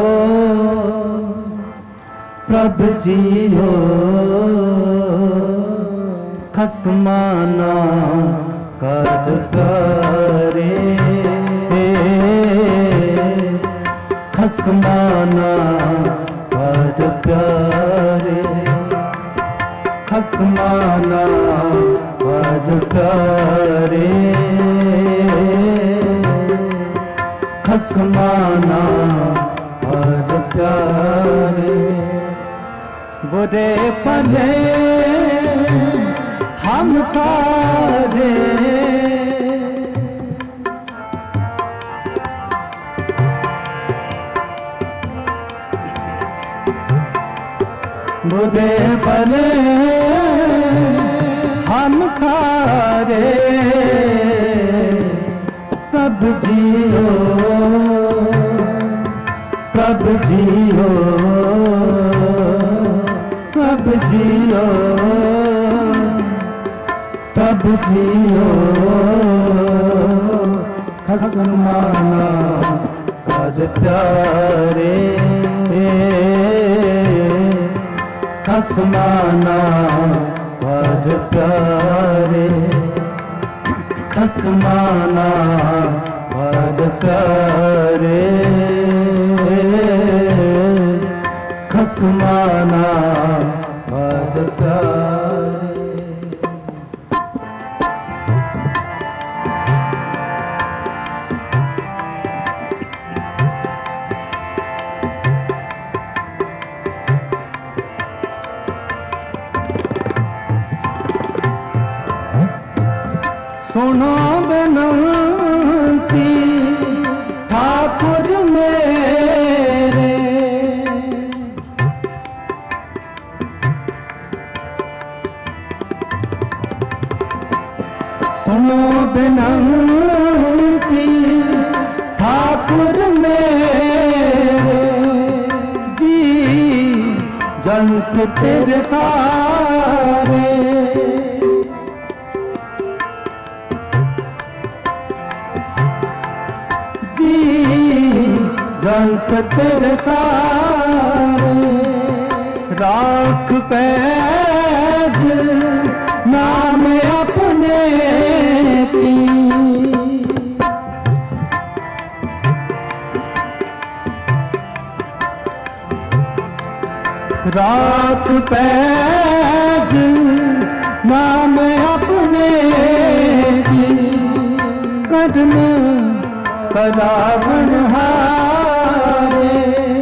A: प्रभु जियो खसमाना कर करे खसमाना कर प्यारे खसमाना कर प्यारे खसमाना कर प्यारे बुरे पले हम तारे बुरे पले हम तारे प्रभु जियो प्रभु जियो प्रभु जियो प्रभु जियो खसमाना कर प्यारे खसमाना कर प्यारे खसमाना कर प्यारे खसमाना कर प्यारे सुनो बेनती ठाकुर मेरे सुनो बेनती ठाकुर मेरे जी जंत तेरे तारे जंत तेरे तारे राख पैज नाम अपने की राख पैज नाम अपने की कदम करावन हारे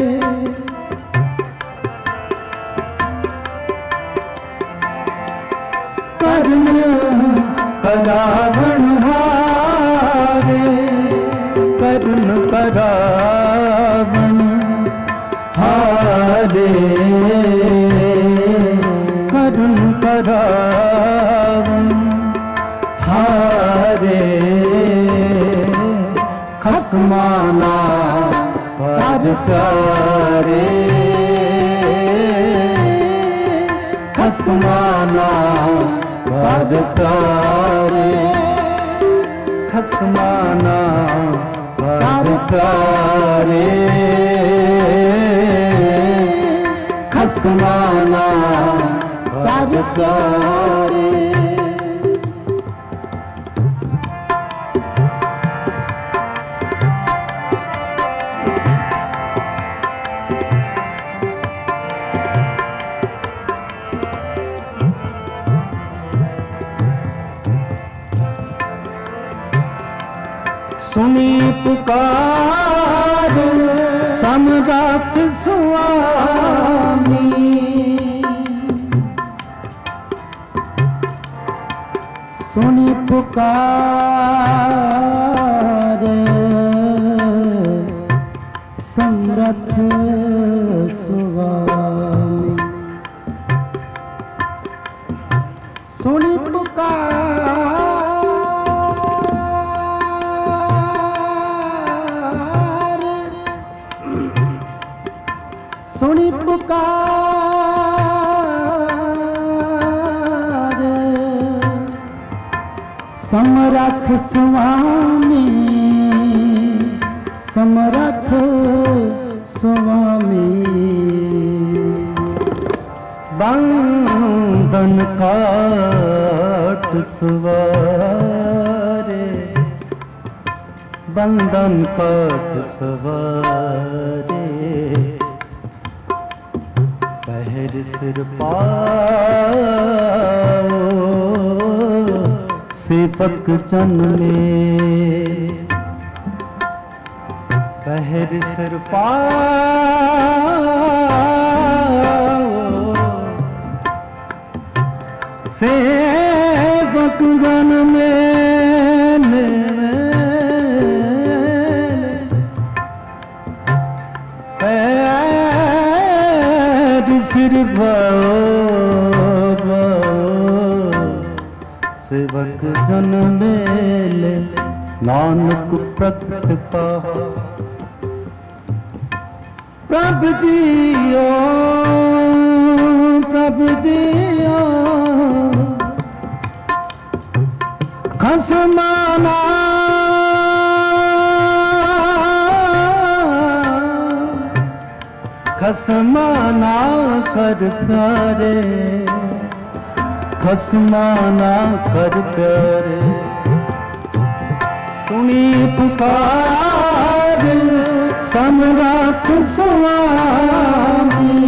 A: कर्म करावन हारे कर्म करावन हारे कर्म करावन हारे खसमाना कर प्यारे खसमाना कर प्यारे खसमाना कर प्यारे खसमाना कर प्यारे सुनी पुकार सम्राट स्वामी सुनी पुकार सम्राट स्वामी सुनी पुकार सुनी पुकार
B: समरथ स्वामी समरथ स्वामी
A: बंधन काट सवारे बंधन काट सवारे पहर सिर पाओ सेवक जन में पहर सिर पाओ सेवक जन में पैर सिर पाओ सेवक जन मेले नानक प्रगट पाओ प्रभु जियो प्रभु जियो खसमाना खसमाना कर प्यारे खसमाना कर प्यारे सुनी पुकार समरथ स्वामी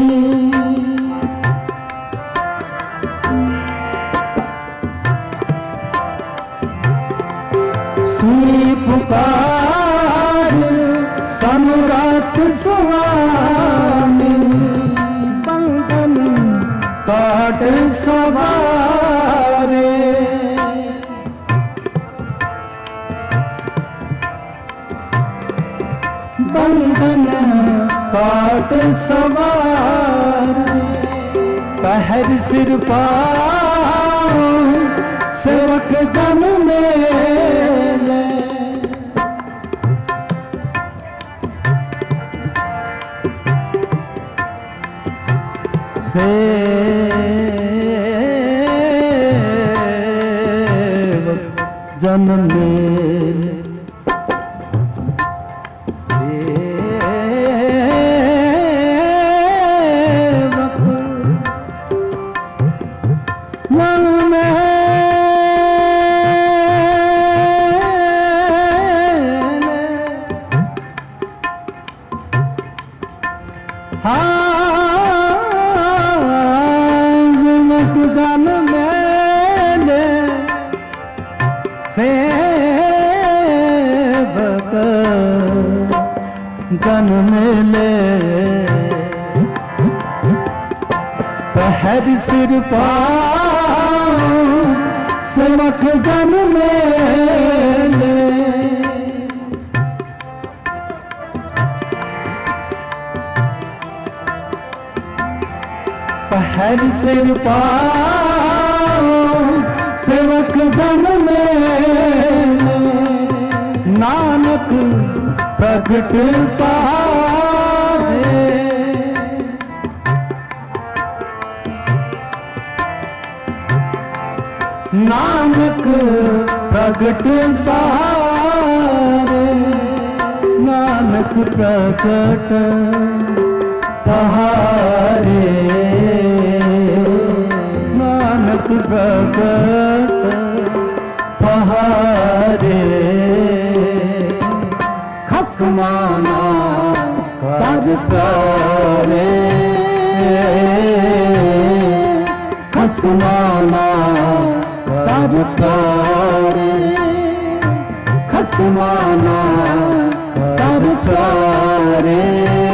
A: सुनी पुकार समरथ स्वामी बंधन काट सवारे बंधन काट सवारे पहर सिर पाओ सेवक जन मेले सेवक जन मेले जन मेले पहर सिर पाओ सेवक जन मेले पहर सिर पाओ सेवक जन मेले नानक प्रगट पावे नानक प्रगट पावे नानक प्रगट पहारे नानक प्रगट पहारे खसमाना कर प्यारे खसमाना कर प्यारे खसमाना कर प्यारे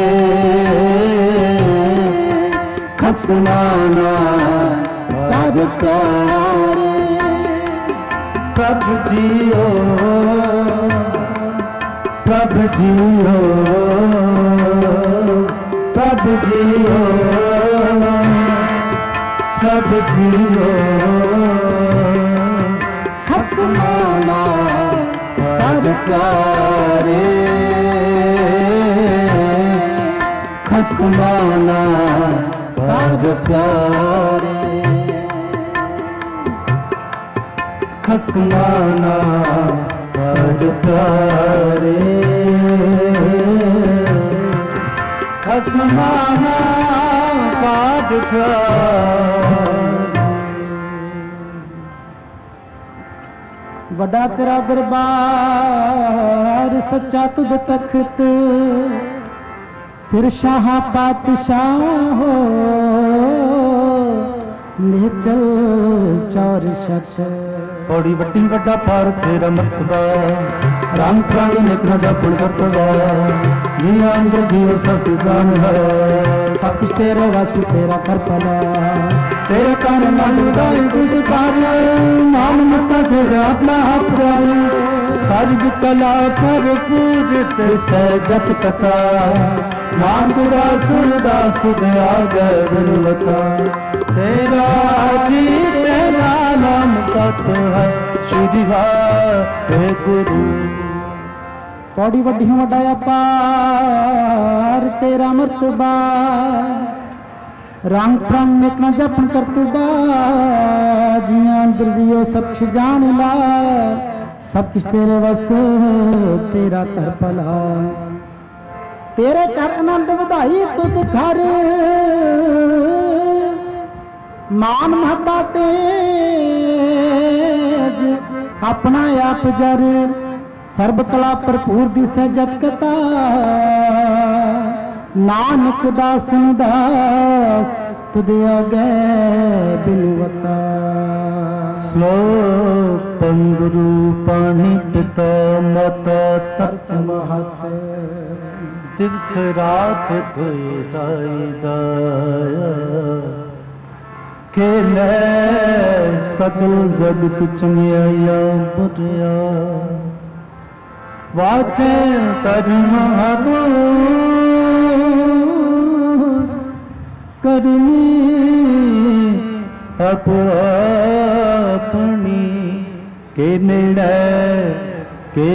A: खसमाना कर प्यारे प्रभु जियो प्रभु जियो प्रभु जियो प्रभु जियो खसमाना कर प्यारे खसमाना कर प्यारे ਖਸਮਾਨਾ ਬੜ ਪਿਆਰੇ ਖਸਮਾਨਾ ਬੜ ਪਿਆਰੇ। ਵੱਡਾ ਤੇਰਾ ਦਰਬਾਰ ਸੱਚਾ ਤੁਧ ਤਖਤ ਸਿਰ ਸ਼ਾਹ ਪਾਤਸ਼ਾਹ ਹੋ ਨਿਹਚਲ ਚੌਰ ਸ਼ਖਸ। ਬੜੀ ਵੱਡੀ ਵੱਡਾ ਪਾਰ ਤੇਰਾ ਮਰਤਬਾ ਰੰਗ ਪ੍ਰੰਗ ਨਿਕਲ ਦਾ ਪੁਣ ਕਰਤਵਾ ਜੀ ਅੰਗ ਜੀਵ ਸਭ ਜਾਨ ਹੈ ਸਭ ਕੁਛ ਤੇਰੇ ਵਸ ਤੇਰਾ ਕਰ ਭਲਾ ਤੇਰੇ ਕਰ ਮਨ ਉਦਾਈ ਗੁਦ ਕਰ ਨਾਮ ਮਤਾ ਤੇਰਾ ਆਪਣਾ ਹੱਥ ਸਾਜ ਕਲਾ ਭਰਪੂਰ ਤੇ ਸਜਤ ਕਥਾ ਨਾਮ ਗੁਰਾ ਸੁਣਦਾ ਸੁਧ ਆਗੇ ਬਿਨਵਤਾ ਤੇਰਾ ਜੀ ਤੇਰਾ ਨਾਮ ਸਤ ਹੈ ਸ਼੍ਰੀ ਵਾਹਿਗੁਰੂ। ਬੜੀ ਵੱਡੀ ਵੱਡਾ ਅਪਾਰ ਤੇਰਾ ਮਰਤਬਾ ਰੰਗ ਪ੍ਰੰਗ ਨਿਕ ਨਾ ਜਪਨ ਕਰਤਬਾ ਜੀਆਂ ਅੰਦਰ ਜੀਓ ਸਭ ਕੁਛ ਜਾਣ ਲਾ ਸਭ ਕੁਛ ਤੇਰੇ ਵਸ ਤੇਰਾ ਕਰ ਭਲਾ ਤੇਰੇ ਕਰ ਆਨੰਦ ਵਧਾਈ ਤੁਧ ਘਰ ਮਾਨ ਮਹਤਾ ਤੇਜ ਆਪਣਾ ਆਪ ਜਰ ਸਰਬ ਕਲਾ ਭਰਪੂਰ ਦਿਸੈ ਜਤ ਕਤਾ ਨਾਨਕ ਦਾਸਨ ਦਾਸ ਤੁਧ ਆਗੇ ਬਿਨਵਤਾ। ਸਲੋਕ ਪੰਗੁਰੂ ਪਾਣੀ ਪਿਤਾ ਮਾਤਾ ਤਤ ਮਹਤ ਦਿਵਸ ਰਾਤ ਧੋਇ ਦਾਈ ਦਾਇਆ ਕਿ ਲੈ ਸਗਲ ਜਗਤ ਚੰਗਿਆਈਆ ਬੁਟਿਆ ਵਾਚੇ ਕਰਮ ਹਬੂ ਕਰਮੀ ਆਪ ਆਪਣੀ ਕੇ ਨੇੜੇ ਕੇ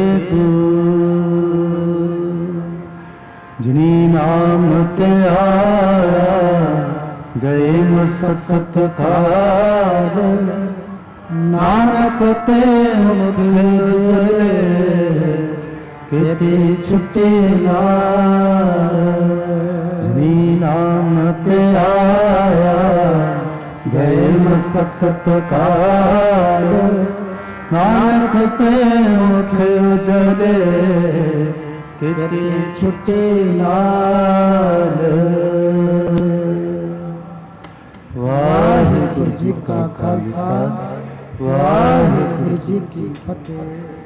A: ਦੂਰ ਜਿਨੀ ਨਾਮ ਤੇ ਆਇਆ ਗਏ ਮਸਕਤ ਕਾਰ ਨਾਨਕ ਤੇ ਮੁਖ ਜਲੇ ਕਿਤੇ ਛੁੱਟੇ ਨਾਲ ਜਿਨੀ ਨਾਮ ਤੇ ਆਇਆ ਗਏ ਮਸਕਤ ਕਾਰ ਨਾਨਕ ਤੇ ਮੁਖ ਜਲੇ ਕਿਤੇ ਛੁੱਟੇ ਨਾਲ। ਵਾਹਿਗੁਰੂ ਜੀ ਕਾ ਖਾਲਸਾ ਵਾਹਿਗੁਰੂ ਜੀ ਕੀ ਫਤਿਹ।